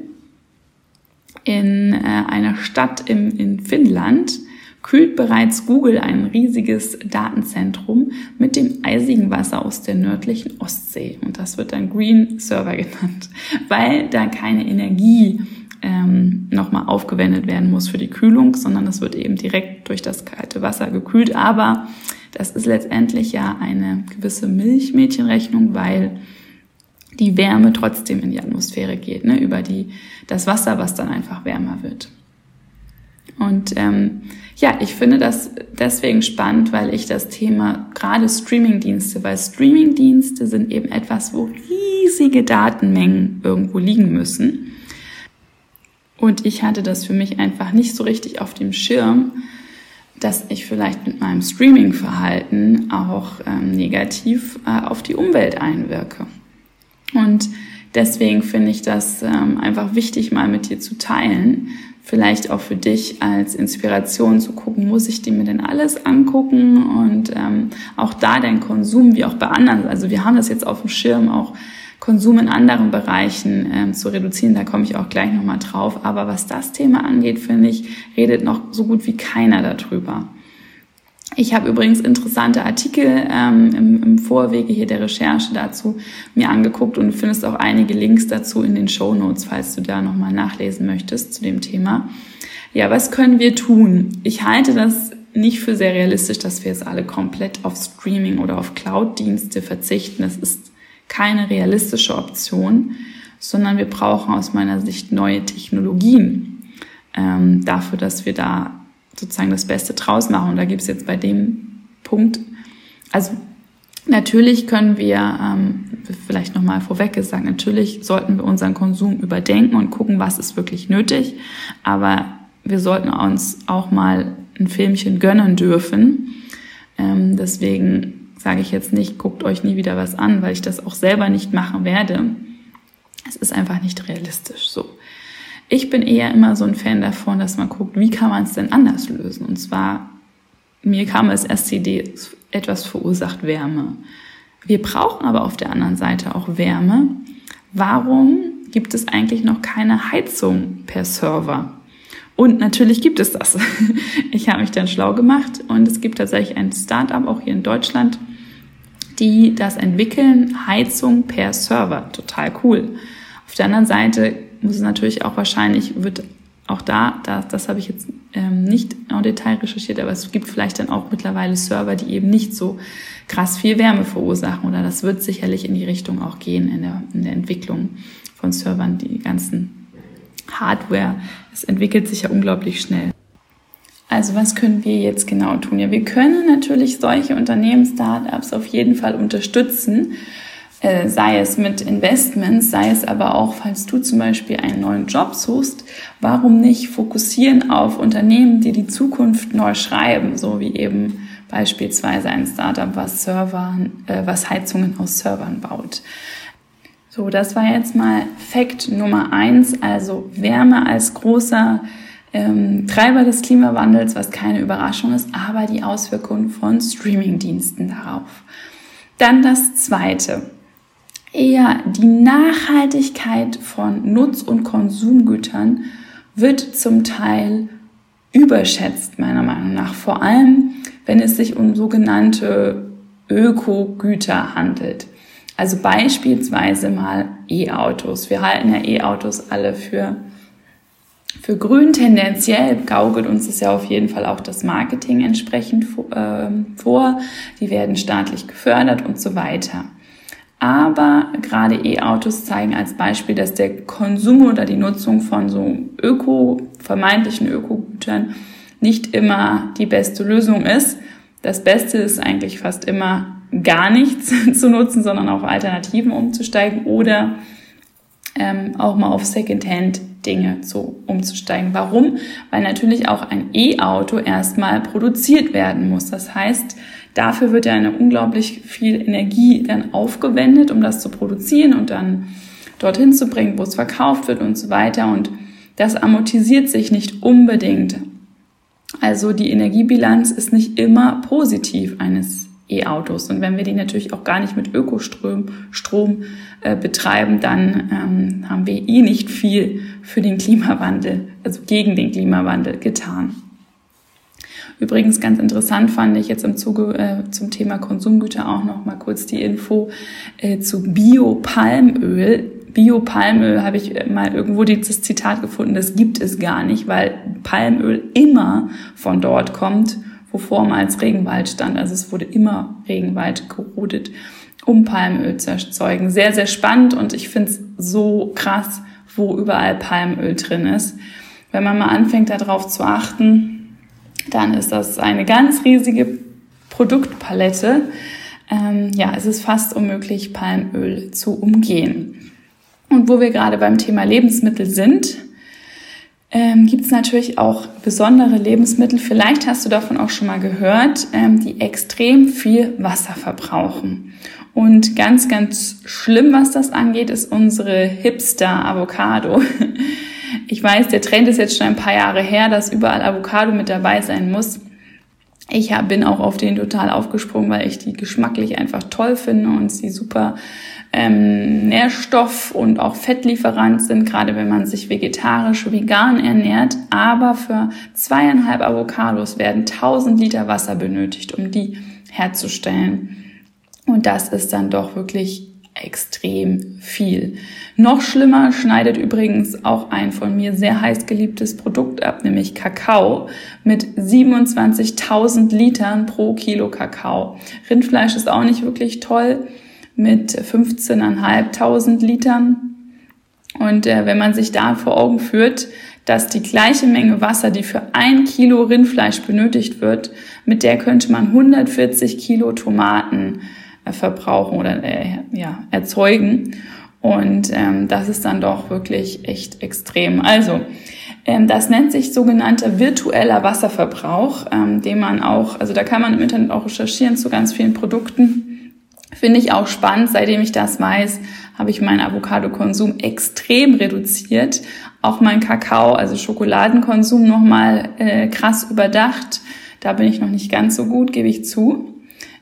in einer Stadt in Finnland kühlt bereits Google ein riesiges Datenzentrum mit dem eisigen Wasser aus der nördlichen Ostsee. Und das wird dann Green Server genannt, weil da keine Energie nochmal aufgewendet werden muss für die Kühlung, sondern das wird eben direkt durch das kalte Wasser gekühlt. Aber das ist letztendlich ja eine gewisse Milchmädchenrechnung, weil die Wärme trotzdem in die Atmosphäre geht, ne, über das Wasser, was dann einfach wärmer wird. Und ich finde das deswegen spannend, weil ich das Thema gerade Streamingdienste, weil Streamingdienste sind eben etwas, wo riesige Datenmengen irgendwo liegen müssen. Und ich hatte das für mich einfach nicht so richtig auf dem Schirm, dass ich vielleicht mit meinem Streaming-Verhalten auch negativ auf die Umwelt einwirke. Und deswegen finde ich das einfach wichtig, mal mit dir zu teilen. Vielleicht auch für dich als Inspiration zu gucken, muss ich mir denn alles angucken, und auch da dein Konsum, wie auch bei anderen. Also wir haben das jetzt auf dem Schirm, auch Konsum in anderen Bereichen zu reduzieren, da komme ich auch gleich nochmal drauf. Aber was das Thema angeht, finde ich, redet noch so gut wie keiner darüber. Ich habe übrigens interessante Artikel im Vorwege hier der Recherche dazu mir angeguckt, und du findest auch einige Links dazu in den Shownotes, falls du da nochmal nachlesen möchtest zu dem Thema. Ja, was können wir tun? Ich halte das nicht für sehr realistisch, dass wir jetzt alle komplett auf Streaming oder auf Cloud-Dienste verzichten. Das ist keine realistische Option, sondern wir brauchen aus meiner Sicht neue Technologien dafür, dass wir da sozusagen das Beste draus machen. Und da gibt es jetzt bei dem Punkt, also natürlich können wir, vielleicht nochmal vorweg gesagt, natürlich sollten wir unseren Konsum überdenken und gucken, was ist wirklich nötig, aber wir sollten uns auch mal ein Filmchen gönnen dürfen. Deswegen sage ich jetzt nicht, guckt euch nie wieder was an, weil ich das auch selber nicht machen werde. Es ist einfach nicht realistisch so. Ich bin eher immer so ein Fan davon, dass man guckt, wie kann man es denn anders lösen? Und zwar, mir kam als erste Idee, etwas verursacht Wärme. Wir brauchen aber auf der anderen Seite auch Wärme. Warum gibt es eigentlich noch keine Heizung per Server? Und natürlich gibt es das. Ich habe mich dann schlau gemacht, und es gibt tatsächlich ein Start-up, auch hier in Deutschland, die das entwickeln, Heizung per Server. Total cool. Auf der anderen Seite muss es natürlich auch wird auch das habe ich jetzt nicht im Detail recherchiert, aber es gibt vielleicht dann auch mittlerweile Server, die eben nicht so krass viel Wärme verursachen, oder das wird sicherlich in die Richtung auch gehen in der Entwicklung von Servern, die ganzen Hardware. Es entwickelt sich ja unglaublich schnell. Also was können wir jetzt genau tun? Ja, wir können natürlich solche Unternehmen, Startups auf jeden Fall unterstützen, sei es mit Investments, sei es aber auch, falls du zum Beispiel einen neuen Job suchst, warum nicht fokussieren auf Unternehmen, die die Zukunft neu schreiben, so wie eben beispielsweise ein Startup, was Heizungen aus Servern baut. So, das war jetzt mal Fakt Nummer 1, also Wärme als großer Treiber des Klimawandels, was keine Überraschung ist, aber die Auswirkungen von Streamingdiensten darauf. Dann das Zweite. Eher die Nachhaltigkeit von Nutz- und Konsumgütern wird zum Teil überschätzt, meiner Meinung nach. Vor allem, wenn es sich um sogenannte Ökogüter handelt. Also beispielsweise mal E-Autos. Wir halten ja E-Autos alle für grün. Tendenziell gaukelt uns das ja auf jeden Fall auch das Marketing entsprechend vor. Die werden staatlich gefördert und so weiter. Aber gerade E-Autos zeigen als Beispiel, dass der Konsum oder die Nutzung von so vermeintlichen Ökogütern nicht immer die beste Lösung ist. Das Beste ist eigentlich fast immer gar nichts zu nutzen, sondern auf Alternativen umzusteigen oder auch mal auf Secondhand-Dinge umzusteigen. Warum? Weil natürlich auch ein E-Auto erstmal produziert werden muss. Das heißt, dafür wird ja eine unglaublich viel Energie dann aufgewendet, um das zu produzieren und dann dorthin zu bringen, wo es verkauft wird und so weiter. Und das amortisiert sich nicht unbedingt. Also die Energiebilanz ist nicht immer positiv eines E-Autos. Und wenn wir die natürlich auch gar nicht mit Ökostrom betreiben, dann haben wir nicht viel für den Klimawandel, also gegen den Klimawandel getan. Übrigens ganz interessant fand ich jetzt im Zuge zum Thema Konsumgüter auch noch mal kurz die Info zu Biopalmöl. Biopalmöl habe ich mal irgendwo das Zitat gefunden, das gibt es gar nicht, weil Palmöl immer von dort kommt, wo vormals Regenwald stand. Also es wurde immer Regenwald gerodet, um Palmöl zu erzeugen. Sehr, sehr spannend und ich finde es so krass, wo überall Palmöl drin ist. Wenn man mal anfängt, darauf zu achten, dann ist das eine ganz riesige Produktpalette. Es ist fast unmöglich, Palmöl zu umgehen. Und wo wir gerade beim Thema Lebensmittel sind, gibt es natürlich auch besondere Lebensmittel, vielleicht hast du davon auch schon mal gehört, die extrem viel Wasser verbrauchen. Und ganz, ganz schlimm, was das angeht, ist unsere Hipster-Avocado. Ich weiß, der Trend ist jetzt schon ein paar Jahre her, dass überall Avocado mit dabei sein muss. Ich bin auch auf den total aufgesprungen, weil ich die geschmacklich einfach toll finde und sie super Nährstoff- und auch Fettlieferant sind, gerade wenn man sich vegetarisch, vegan ernährt. Aber für 2,5 Avocados werden 1000 Liter Wasser benötigt, um die herzustellen. Und das ist dann doch wirklich extrem viel. Noch schlimmer schneidet übrigens auch ein von mir sehr heiß geliebtes Produkt ab, nämlich Kakao mit 27.000 Litern pro Kilo Kakao. Rindfleisch ist auch nicht wirklich toll mit 15.500 Litern. Und wenn man sich da vor Augen führt, dass die gleiche Menge Wasser, die für 1 Kilo Rindfleisch benötigt wird, mit der könnte man 140 Kilo Tomaten verbrauchen oder erzeugen. Und das ist dann doch wirklich echt extrem. Also das nennt sich sogenannter virtueller Wasserverbrauch, den man auch, also da kann man im Internet auch recherchieren zu ganz vielen Produkten. Finde ich auch spannend. Seitdem ich das weiß, habe ich meinen Avocado-Konsum extrem reduziert. Auch mein Kakao, also Schokoladenkonsum nochmal krass überdacht. Da bin ich noch nicht ganz so gut, gebe ich zu.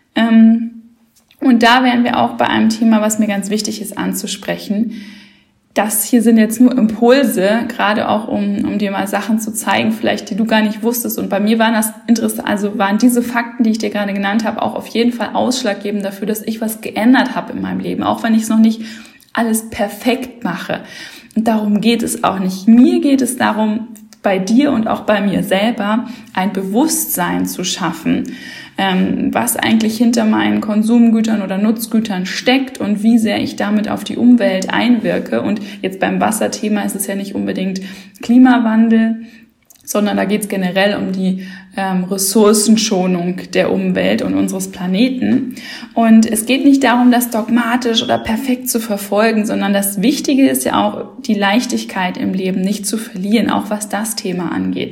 Und da wären wir auch bei einem Thema, was mir ganz wichtig ist anzusprechen. Das hier sind jetzt nur Impulse, gerade auch um dir mal Sachen zu zeigen, vielleicht die du gar nicht wusstest. Und bei mir waren das interessant, also waren diese Fakten, die ich dir gerade genannt habe, auch auf jeden Fall ausschlaggebend dafür, dass ich was geändert habe in meinem Leben, auch wenn ich es noch nicht alles perfekt mache. Und darum geht es auch nicht. Mir geht es darum, bei dir und auch bei mir selber ein Bewusstsein zu schaffen, was eigentlich hinter meinen Konsumgütern oder Nutzgütern steckt und wie sehr ich damit auf die Umwelt einwirke. Und jetzt beim Wasserthema ist es ja nicht unbedingt Klimawandel, sondern da geht es generell um die Ressourcenschonung der Umwelt und unseres Planeten. Und es geht nicht darum, das dogmatisch oder perfekt zu verfolgen, sondern das Wichtige ist ja auch, die Leichtigkeit im Leben nicht zu verlieren, auch was das Thema angeht.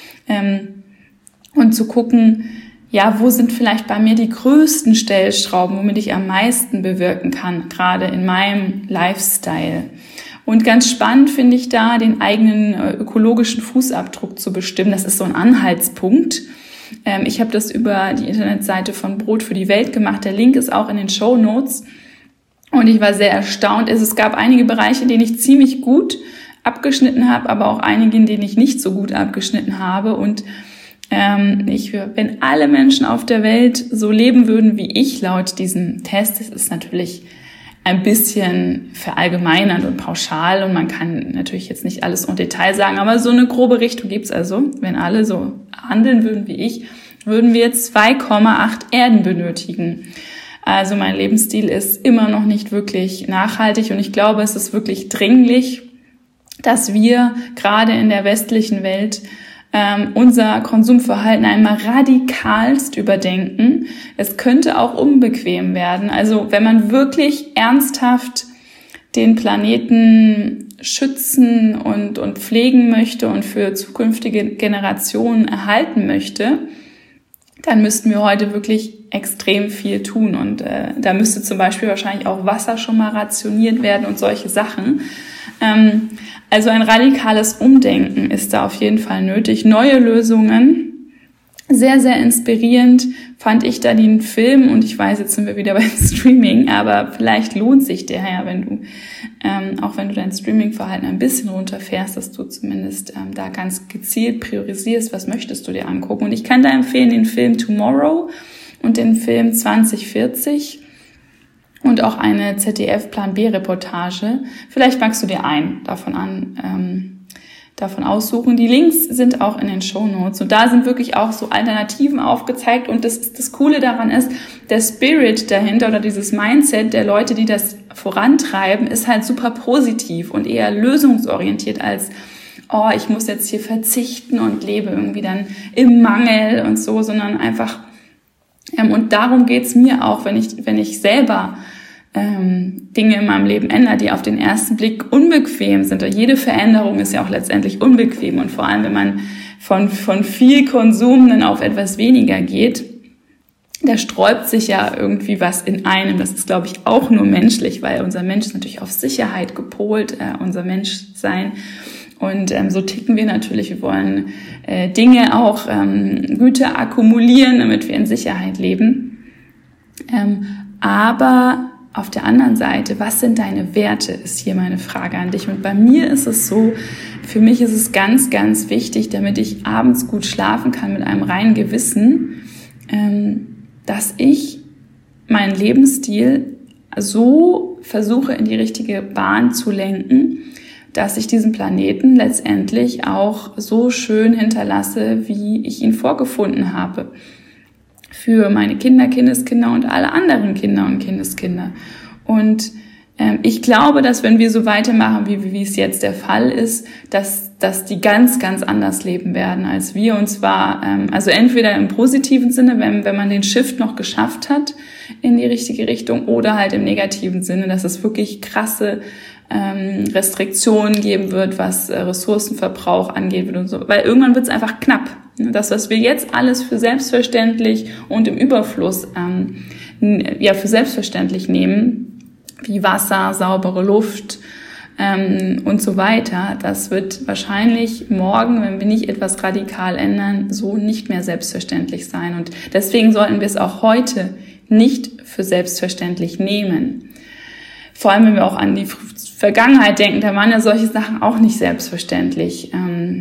Und zu gucken, ja, wo sind vielleicht bei mir die größten Stellschrauben, womit ich am meisten bewirken kann, gerade in meinem Lifestyle. Und ganz spannend finde ich da, den eigenen ökologischen Fußabdruck zu bestimmen. Das ist so ein Anhaltspunkt. Ich habe das über die Internetseite von Brot für die Welt gemacht. Der Link ist auch in den Shownotes. Und ich war sehr erstaunt. Es gab einige Bereiche, in denen ich ziemlich gut abgeschnitten habe, aber auch einige, in denen ich nicht so gut abgeschnitten habe. Und wenn alle Menschen auf der Welt so leben würden wie ich laut diesem Test, das ist natürlich ein bisschen verallgemeinernd und pauschal und man kann natürlich jetzt nicht alles im Detail sagen, aber so eine grobe Richtung gibt's also. Wenn alle so handeln würden wie ich, würden wir 2,8 Erden benötigen. Also mein Lebensstil ist immer noch nicht wirklich nachhaltig und ich glaube, es ist wirklich dringlich, dass wir gerade in der westlichen Welt unser Konsumverhalten einmal radikalst überdenken. Es könnte auch unbequem werden. Also wenn man wirklich ernsthaft den Planeten schützen und pflegen möchte und für zukünftige Generationen erhalten möchte, dann müssten wir heute wirklich extrem viel tun. Und da müsste zum Beispiel wahrscheinlich auch Wasser schon mal rationiert werden und solche Sachen. Also ein radikales Umdenken ist da auf jeden Fall nötig. Neue Lösungen. Sehr, sehr inspirierend fand ich da den Film. Und ich weiß, jetzt sind wir wieder beim Streaming, aber vielleicht lohnt sich der ja, wenn du, auch wenn du dein Streaming-Verhalten ein bisschen runterfährst, dass du zumindest da ganz gezielt priorisierst, was möchtest du dir angucken. Und ich kann da empfehlen den Film Tomorrow und den Film 2040. Und auch eine ZDF-Plan-B-Reportage. Vielleicht magst du dir einen davon aussuchen. Die Links sind auch in den Shownotes. Und da sind wirklich auch so Alternativen aufgezeigt. Und das Coole daran ist, der Spirit dahinter oder dieses Mindset der Leute, die das vorantreiben, ist halt super positiv und eher lösungsorientiert als ich muss jetzt hier verzichten und lebe irgendwie dann im Mangel und so, sondern einfach und darum geht's mir auch, wenn ich selber Dinge in meinem Leben ändere, die auf den ersten Blick unbequem sind. Und jede Veränderung ist ja auch letztendlich unbequem. Und vor allem, wenn man von viel Konsum dann auf etwas weniger geht, da sträubt sich ja irgendwie was in einem. Das ist, glaube ich, auch nur menschlich, weil unser Mensch ist natürlich auf Sicherheit gepolt, unser Menschsein. Und so ticken wir natürlich. Wir wollen Dinge auch Güter akkumulieren, damit wir in Sicherheit leben. Aber auf der anderen Seite, was sind deine Werte, ist hier meine Frage an dich. Und bei mir ist es so, für mich ist es ganz, ganz wichtig, damit ich abends gut schlafen kann mit einem reinen Gewissen, dass ich meinen Lebensstil so versuche, in die richtige Bahn zu lenken, dass ich diesen Planeten letztendlich auch so schön hinterlasse, wie ich ihn vorgefunden habe. Für meine Kinder, Kindeskinder und alle anderen Kinder und Kindeskinder. Und ich glaube, dass wenn wir so weitermachen, wie es jetzt der Fall ist, dass die ganz, ganz anders leben werden als wir. Und zwar, also entweder im positiven Sinne, wenn man den Shift noch geschafft hat in die richtige Richtung, oder halt im negativen Sinne, dass es wirklich krasse Restriktionen geben wird, was Ressourcenverbrauch angeht wird und so. Weil irgendwann wird es einfach knapp. Das, was wir jetzt alles für selbstverständlich und im Überfluss für selbstverständlich nehmen, wie Wasser, saubere Luft und so weiter, das wird wahrscheinlich morgen, wenn wir nicht etwas radikal ändern, so nicht mehr selbstverständlich sein. Und deswegen sollten wir es auch heute nicht für selbstverständlich nehmen. Vor allem, wenn wir auch an die Vergangenheit denken, da waren ja solche Sachen auch nicht selbstverständlich.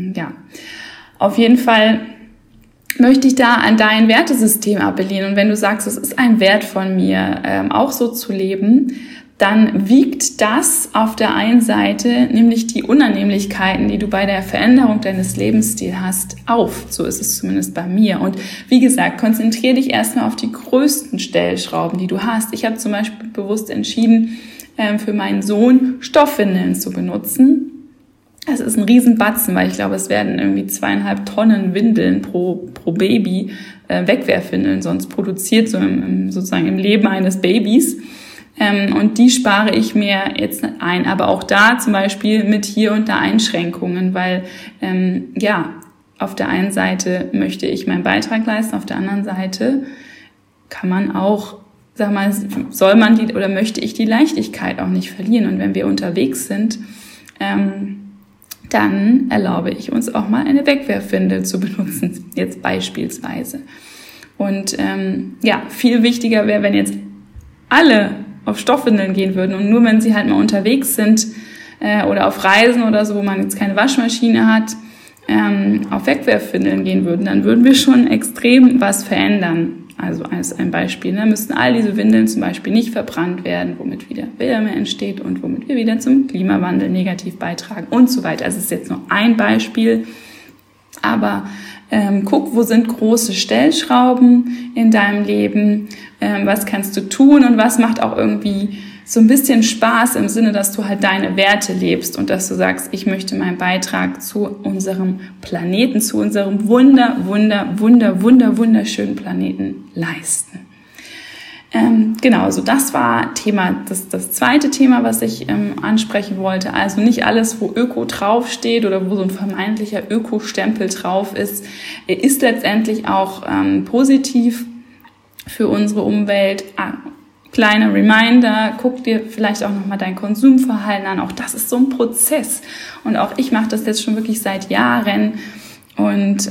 Auf jeden Fall möchte ich da an dein Wertesystem appellieren. Und wenn du sagst, es ist ein Wert von mir, auch so zu leben, dann wiegt das auf der einen Seite nämlich die Unannehmlichkeiten, die du bei der Veränderung deines Lebensstils hast, auf. So ist es zumindest bei mir. Und wie gesagt, konzentriere dich erstmal auf die größten Stellschrauben, die du hast. Ich habe zum Beispiel bewusst entschieden, für meinen Sohn Stoffwindeln zu benutzen. Das ist ein Riesenbatzen, weil ich glaube, es werden irgendwie 2,5 Tonnen Windeln pro Baby, Wegwerfwindeln sonst produziert, sozusagen im Leben eines Babys. Und die spare ich mir jetzt ein. Aber auch da zum Beispiel mit hier und da Einschränkungen, weil, auf der einen Seite möchte ich meinen Beitrag leisten, auf der anderen Seite kann man auch, möchte ich die Leichtigkeit auch nicht verlieren. Und wenn wir unterwegs sind, dann erlaube ich uns auch mal eine Wegwerfwindel zu benutzen, jetzt beispielsweise. Und viel wichtiger wäre, wenn jetzt alle auf Stoffwindeln gehen würden und nur wenn sie halt mal unterwegs sind oder auf Reisen oder so, wo man jetzt keine Waschmaschine hat, auf Wegwerfwindeln gehen würden, dann würden wir schon extrem was verändern. Also als ein Beispiel, müssten all diese Windeln zum Beispiel nicht verbrannt werden, womit wieder Wärme entsteht und womit wir wieder zum Klimawandel negativ beitragen und so weiter. Also es ist jetzt nur ein Beispiel, aber guck, wo sind große Stellschrauben in deinem Leben, was kannst du tun und was macht auch irgendwie so ein bisschen Spaß im Sinne, dass du halt deine Werte lebst und dass du sagst, ich möchte meinen Beitrag zu unserem Planeten, zu unserem wunderschönen Planeten leisten. Genau, so das war das zweite Thema, was ich ansprechen wollte. Also nicht alles, wo Öko draufsteht oder wo so ein vermeintlicher Öko-Stempel drauf ist letztendlich auch positiv für unsere Umwelt. Kleiner Reminder, guck dir vielleicht auch nochmal dein Konsumverhalten an. Auch das ist so ein Prozess. Und auch ich mache das jetzt schon wirklich seit Jahren und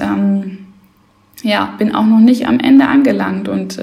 bin auch noch nicht am Ende angelangt. Und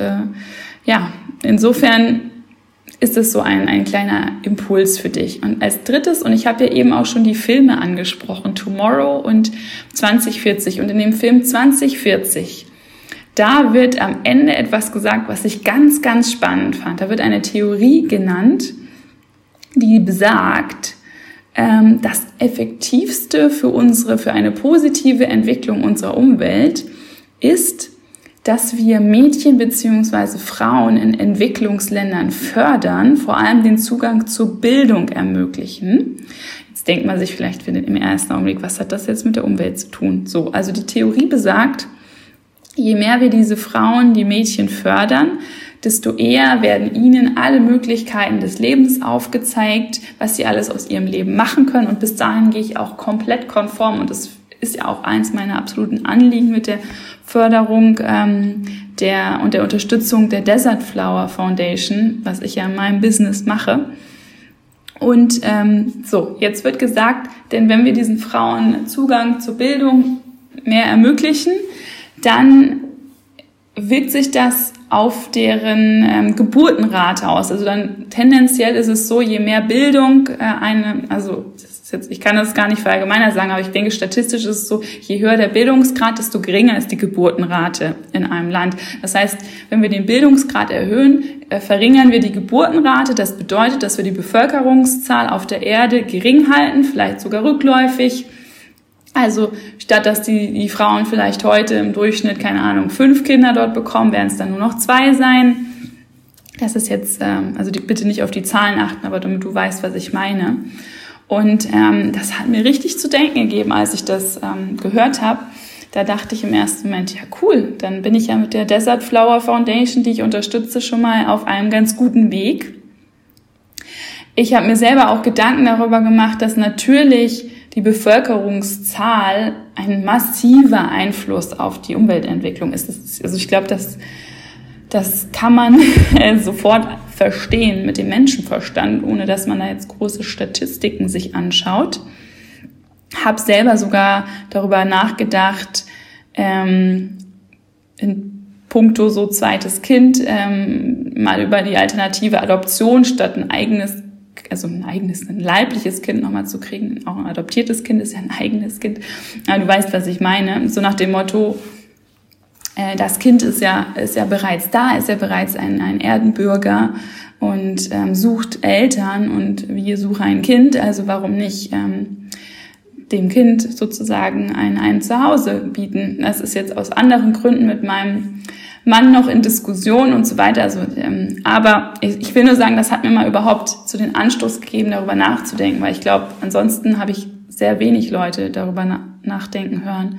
insofern ist es so ein kleiner Impuls für dich. Und als drittes, und ich habe ja eben auch schon die Filme angesprochen, Tomorrow und 2040. Und in dem Film 2040, da wird am Ende etwas gesagt, was ich ganz, ganz spannend fand. Da wird eine Theorie genannt, die besagt, das Effektivste für eine positive Entwicklung unserer Umwelt ist, dass wir Mädchen bzw. Frauen in Entwicklungsländern fördern, vor allem den Zugang zur Bildung ermöglichen. Jetzt denkt man sich vielleicht im ersten Augenblick, was hat das jetzt mit der Umwelt zu tun? So, also die Theorie besagt, je mehr wir diese Frauen, die Mädchen fördern, desto eher werden ihnen alle Möglichkeiten des Lebens aufgezeigt, was sie alles aus ihrem Leben machen können. Und bis dahin gehe ich auch komplett konform. Und das ist ja auch eins meiner absoluten Anliegen mit der Förderung der Unterstützung der Desert Flower Foundation, was ich ja in meinem Business mache. Und jetzt wird gesagt, denn wenn wir diesen Frauen Zugang zur Bildung mehr ermöglichen, dann wirkt sich das auf deren Geburtenrate aus. Also dann tendenziell ist es so, je mehr Bildung ich kann das gar nicht verallgemeinern sagen, aber ich denke, statistisch ist es so, je höher der Bildungsgrad, desto geringer ist die Geburtenrate in einem Land. Das heißt, wenn wir den Bildungsgrad erhöhen, verringern wir die Geburtenrate. Das bedeutet, dass wir die Bevölkerungszahl auf der Erde gering halten, vielleicht sogar rückläufig. Also statt dass die Frauen vielleicht heute im Durchschnitt, 5 Kinder dort bekommen, werden es dann nur noch 2 sein. Das ist jetzt, bitte nicht auf die Zahlen achten, aber damit du weißt, was ich meine. Und das hat mir richtig zu denken gegeben, als ich das gehört habe. Da dachte ich im ersten Moment, ja cool, dann bin ich ja mit der Desert Flower Foundation, die ich unterstütze, schon mal auf einem ganz guten Weg. Ich habe mir selber auch Gedanken darüber gemacht, dass natürlich die Bevölkerungszahl ein massiver Einfluss auf die Umweltentwicklung ist. Also ich glaube, das kann man sofort verstehen mit dem Menschenverstand, ohne dass man da jetzt große Statistiken sich anschaut. Habe selber sogar darüber nachgedacht, in puncto so zweites Kind, mal über die alternative Adoption statt ein leibliches Kind nochmal zu kriegen. Auch ein adoptiertes Kind ist ja ein eigenes Kind. Aber du weißt, was ich meine. So nach dem Motto, das Kind ist ja bereits da, ist ja bereits ein Erdenbürger und sucht Eltern und wir suchen ein Kind. Also warum nicht dem Kind sozusagen ein Zuhause bieten? Das ist jetzt aus anderen Gründen mit meinem Mann noch in Diskussion und so weiter. Also, aber ich will nur sagen, das hat mir mal überhaupt so den Anstoß gegeben, darüber nachzudenken, weil ich glaube, ansonsten habe ich sehr wenig Leute darüber nachdenken hören,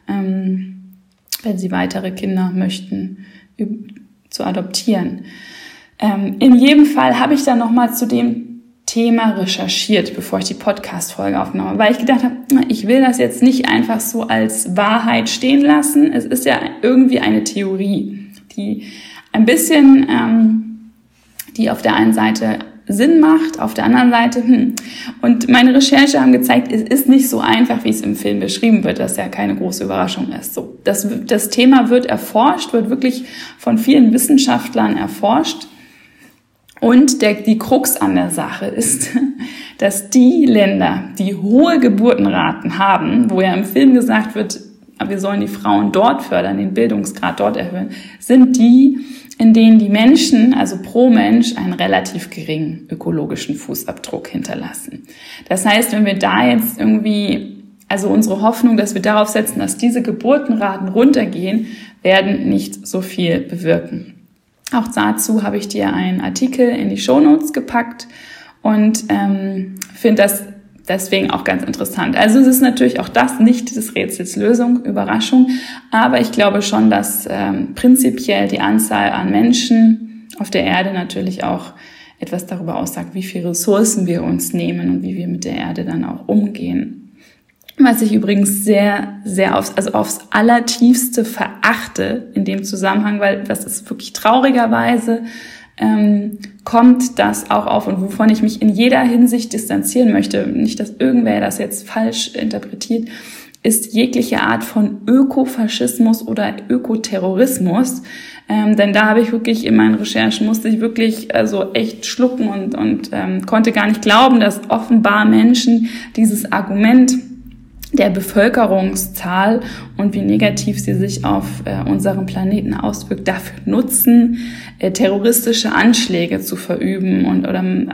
wenn sie weitere Kinder möchten, zu adoptieren. In jedem Fall habe ich dann nochmal zu dem Thema recherchiert, bevor ich die Podcast-Folge aufgenommen habe, weil ich gedacht habe, ich will das jetzt nicht einfach so als Wahrheit stehen lassen. Es ist ja irgendwie eine Theorie, die ein bisschen, die auf der einen Seite Sinn macht, auf der anderen Seite, Und meine Recherche haben gezeigt, es ist nicht so einfach, wie es im Film beschrieben wird, dass ja keine große Überraschung ist. So, das Thema wird erforscht, wird wirklich von vielen Wissenschaftlern erforscht. Und die Krux an der Sache ist, dass die Länder, die hohe Geburtenraten haben, wo ja im Film gesagt wird, wir sollen die Frauen dort fördern, den Bildungsgrad dort erhöhen, sind die, in denen die Menschen, also pro Mensch, einen relativ geringen ökologischen Fußabdruck hinterlassen. Das heißt, wenn wir da jetzt irgendwie, also unsere Hoffnung, dass wir darauf setzen, dass diese Geburtenraten runtergehen, werden nicht so viel bewirken. Auch dazu habe ich dir einen Artikel in die Shownotes gepackt und finde das deswegen auch ganz interessant. Also es ist natürlich auch das nicht des Rätsels Lösung, Überraschung, aber ich glaube schon, dass prinzipiell die Anzahl an Menschen auf der Erde natürlich auch etwas darüber aussagt, wie viele Ressourcen wir uns nehmen und wie wir mit der Erde dann auch umgehen. Was ich übrigens sehr, sehr aufs Allertiefste verachte in dem Zusammenhang, weil das ist wirklich traurigerweise kommt das auch auf und wovon ich mich in jeder Hinsicht distanzieren möchte, nicht, dass irgendwer das jetzt falsch interpretiert, ist jegliche Art von Ökofaschismus oder Ökoterrorismus. Denn da habe ich wirklich in meinen Recherchen, musste ich wirklich also echt schlucken und konnte gar nicht glauben, dass offenbar Menschen dieses Argument der Bevölkerungszahl und wie negativ sie sich auf unserem Planeten auswirkt, dafür nutzen, terroristische Anschläge zu verüben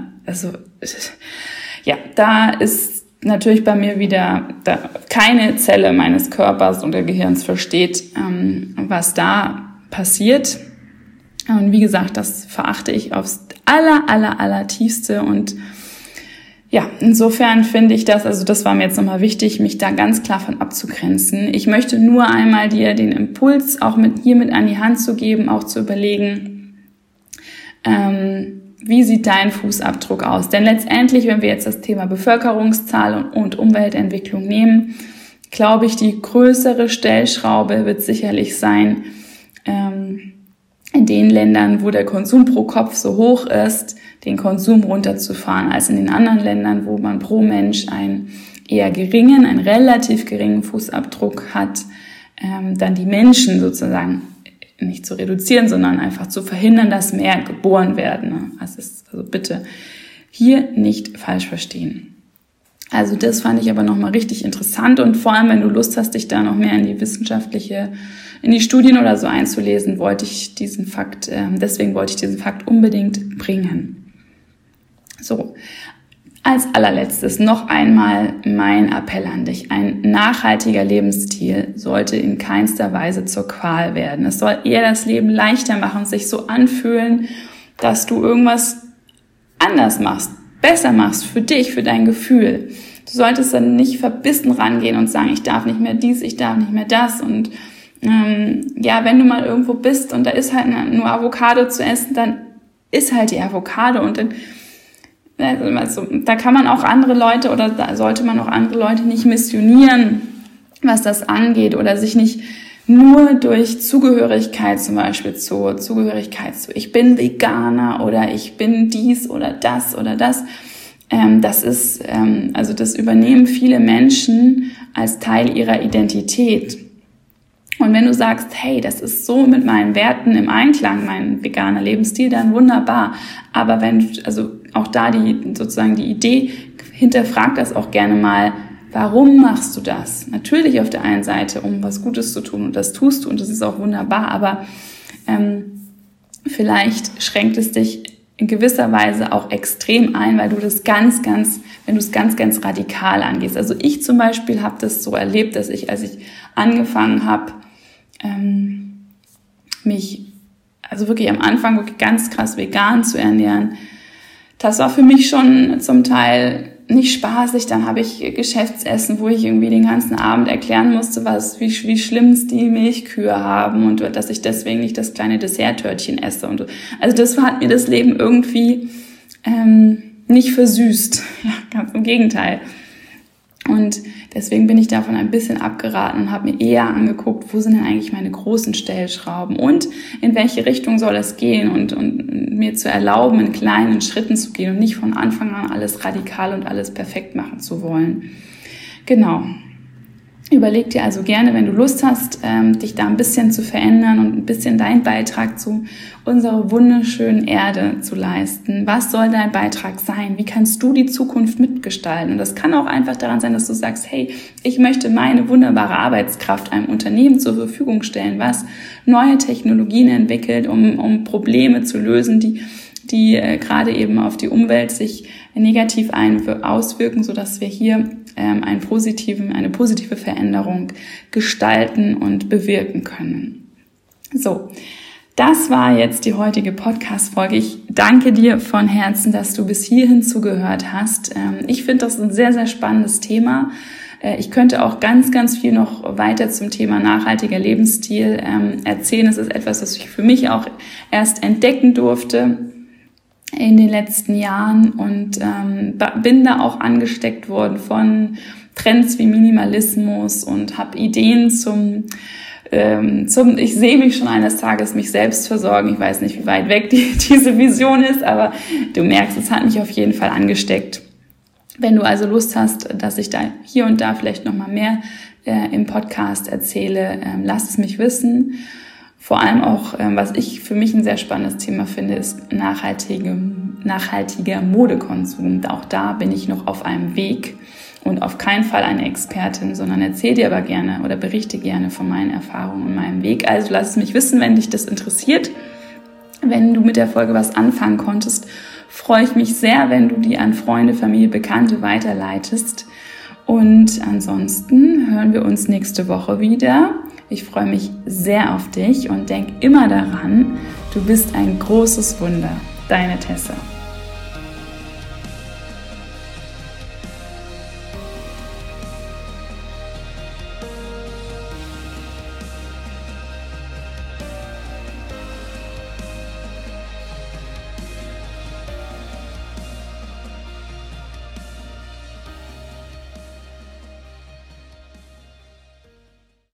da ist natürlich bei mir wieder keine Zelle meines Körpers und der Gehirns versteht, was da passiert. Und wie gesagt, das verachte ich aufs allertiefste und ja, insofern finde ich das, also das war mir jetzt nochmal wichtig, mich da ganz klar von abzugrenzen. Ich möchte nur einmal dir den Impuls auch mit an die Hand zu geben, auch zu überlegen, wie sieht dein Fußabdruck aus? Denn letztendlich, wenn wir jetzt das Thema Bevölkerungszahl und Umweltentwicklung nehmen, glaube ich, die größere Stellschraube wird sicherlich sein, in den Ländern, wo der Konsum pro Kopf so hoch ist, den Konsum runterzufahren, als in den anderen Ländern, wo man pro Mensch einen relativ geringen Fußabdruck hat, dann die Menschen sozusagen nicht zu reduzieren, sondern einfach zu verhindern, dass mehr geboren werden. Also bitte hier nicht falsch verstehen. Also das fand ich aber nochmal richtig interessant und vor allem, wenn du Lust hast, dich da noch mehr in die Studien oder so einzulesen, deswegen wollte ich diesen Fakt unbedingt bringen. So, als allerletztes noch einmal mein Appell an dich. Ein nachhaltiger Lebensstil sollte in keinster Weise zur Qual werden. Es soll eher das Leben leichter machen, sich so anfühlen, dass du irgendwas anders machst, besser machst für dich, für dein Gefühl. Du solltest dann nicht verbissen rangehen und sagen, ich darf nicht mehr dies, ich darf nicht mehr das und wenn du mal irgendwo bist und da ist halt nur Avocado zu essen, dann ist halt die Avocado und dann da kann man auch andere Leute oder da sollte man auch andere Leute nicht missionieren, was das angeht oder sich nicht nur durch Zugehörigkeit zum Beispiel ich bin Veganer oder ich bin dies oder das das übernehmen viele Menschen als Teil ihrer Identität. Und wenn du sagst, hey, das ist so mit meinen Werten im Einklang, mein veganer Lebensstil, dann wunderbar. Aber auch da die Idee, hinterfrag das auch gerne mal, warum machst du das? Natürlich auf der einen Seite, um was Gutes zu tun und das tust du und das ist auch wunderbar, aber vielleicht schränkt es dich in gewisser Weise auch extrem ein, weil du das ganz radikal angehst. Also ich zum Beispiel habe das so erlebt, dass als ich angefangen habe, mich wirklich am Anfang wirklich ganz krass vegan zu ernähren, das war für mich schon zum Teil nicht spaßig. Dann habe ich Geschäftsessen, wo ich irgendwie den ganzen Abend erklären musste, wie schlimm es die Milchkühe haben und dass ich deswegen nicht das kleine Desserttörtchen esse. Also das hat mir das Leben irgendwie nicht versüßt. Ja, ganz im Gegenteil. Und deswegen bin ich davon ein bisschen abgeraten und habe mir eher angeguckt, wo sind denn eigentlich meine großen Stellschrauben und in welche Richtung soll es gehen und mir zu erlauben, in kleinen Schritten zu gehen und nicht von Anfang an alles radikal und alles perfekt machen zu wollen. Genau. Überleg dir also gerne, wenn du Lust hast, dich da ein bisschen zu verändern und ein bisschen deinen Beitrag zu unserer wunderschönen Erde zu leisten. Was soll dein Beitrag sein? Wie kannst du die Zukunft mitgestalten? Und das kann auch einfach daran sein, dass du sagst, hey, ich möchte meine wunderbare Arbeitskraft einem Unternehmen zur Verfügung stellen, was neue Technologien entwickelt, um Probleme zu lösen, die gerade eben auf die Umwelt sich negativ auswirken, sodass wir hier eine positive Veränderung gestalten und bewirken können. So, das war jetzt die heutige Podcast-Folge. Ich danke dir von Herzen, dass du bis hierhin zugehört hast. Ich finde das ein sehr, sehr spannendes Thema. Ich könnte auch ganz, ganz viel noch weiter zum Thema nachhaltiger Lebensstil erzählen. Es ist etwas, das ich für mich auch erst entdecken durfte in den letzten Jahren und bin da auch angesteckt worden von Trends wie Minimalismus und habe Ideen ich sehe mich schon eines Tages mich selbst versorgen. Ich weiß nicht, wie weit weg diese Vision ist, aber du merkst, es hat mich auf jeden Fall angesteckt. Wenn du also Lust hast, dass ich da hier und da vielleicht nochmal mehr im Podcast erzähle, lass es mich wissen. Vor allem auch, was ich für mich ein sehr spannendes Thema finde, ist nachhaltiger Modekonsum. Auch da bin ich noch auf einem Weg und auf keinen Fall eine Expertin, sondern erzähle dir aber gerne oder berichte gerne von meinen Erfahrungen und meinem Weg. Also lass es mich wissen, wenn dich das interessiert. Wenn du mit der Folge was anfangen konntest, freue ich mich sehr, wenn du die an Freunde, Familie, Bekannte weiterleitest. Und ansonsten hören wir uns nächste Woche wieder. Ich freue mich sehr auf dich und denk immer daran, du bist ein großes Wunder. Deine Tessa.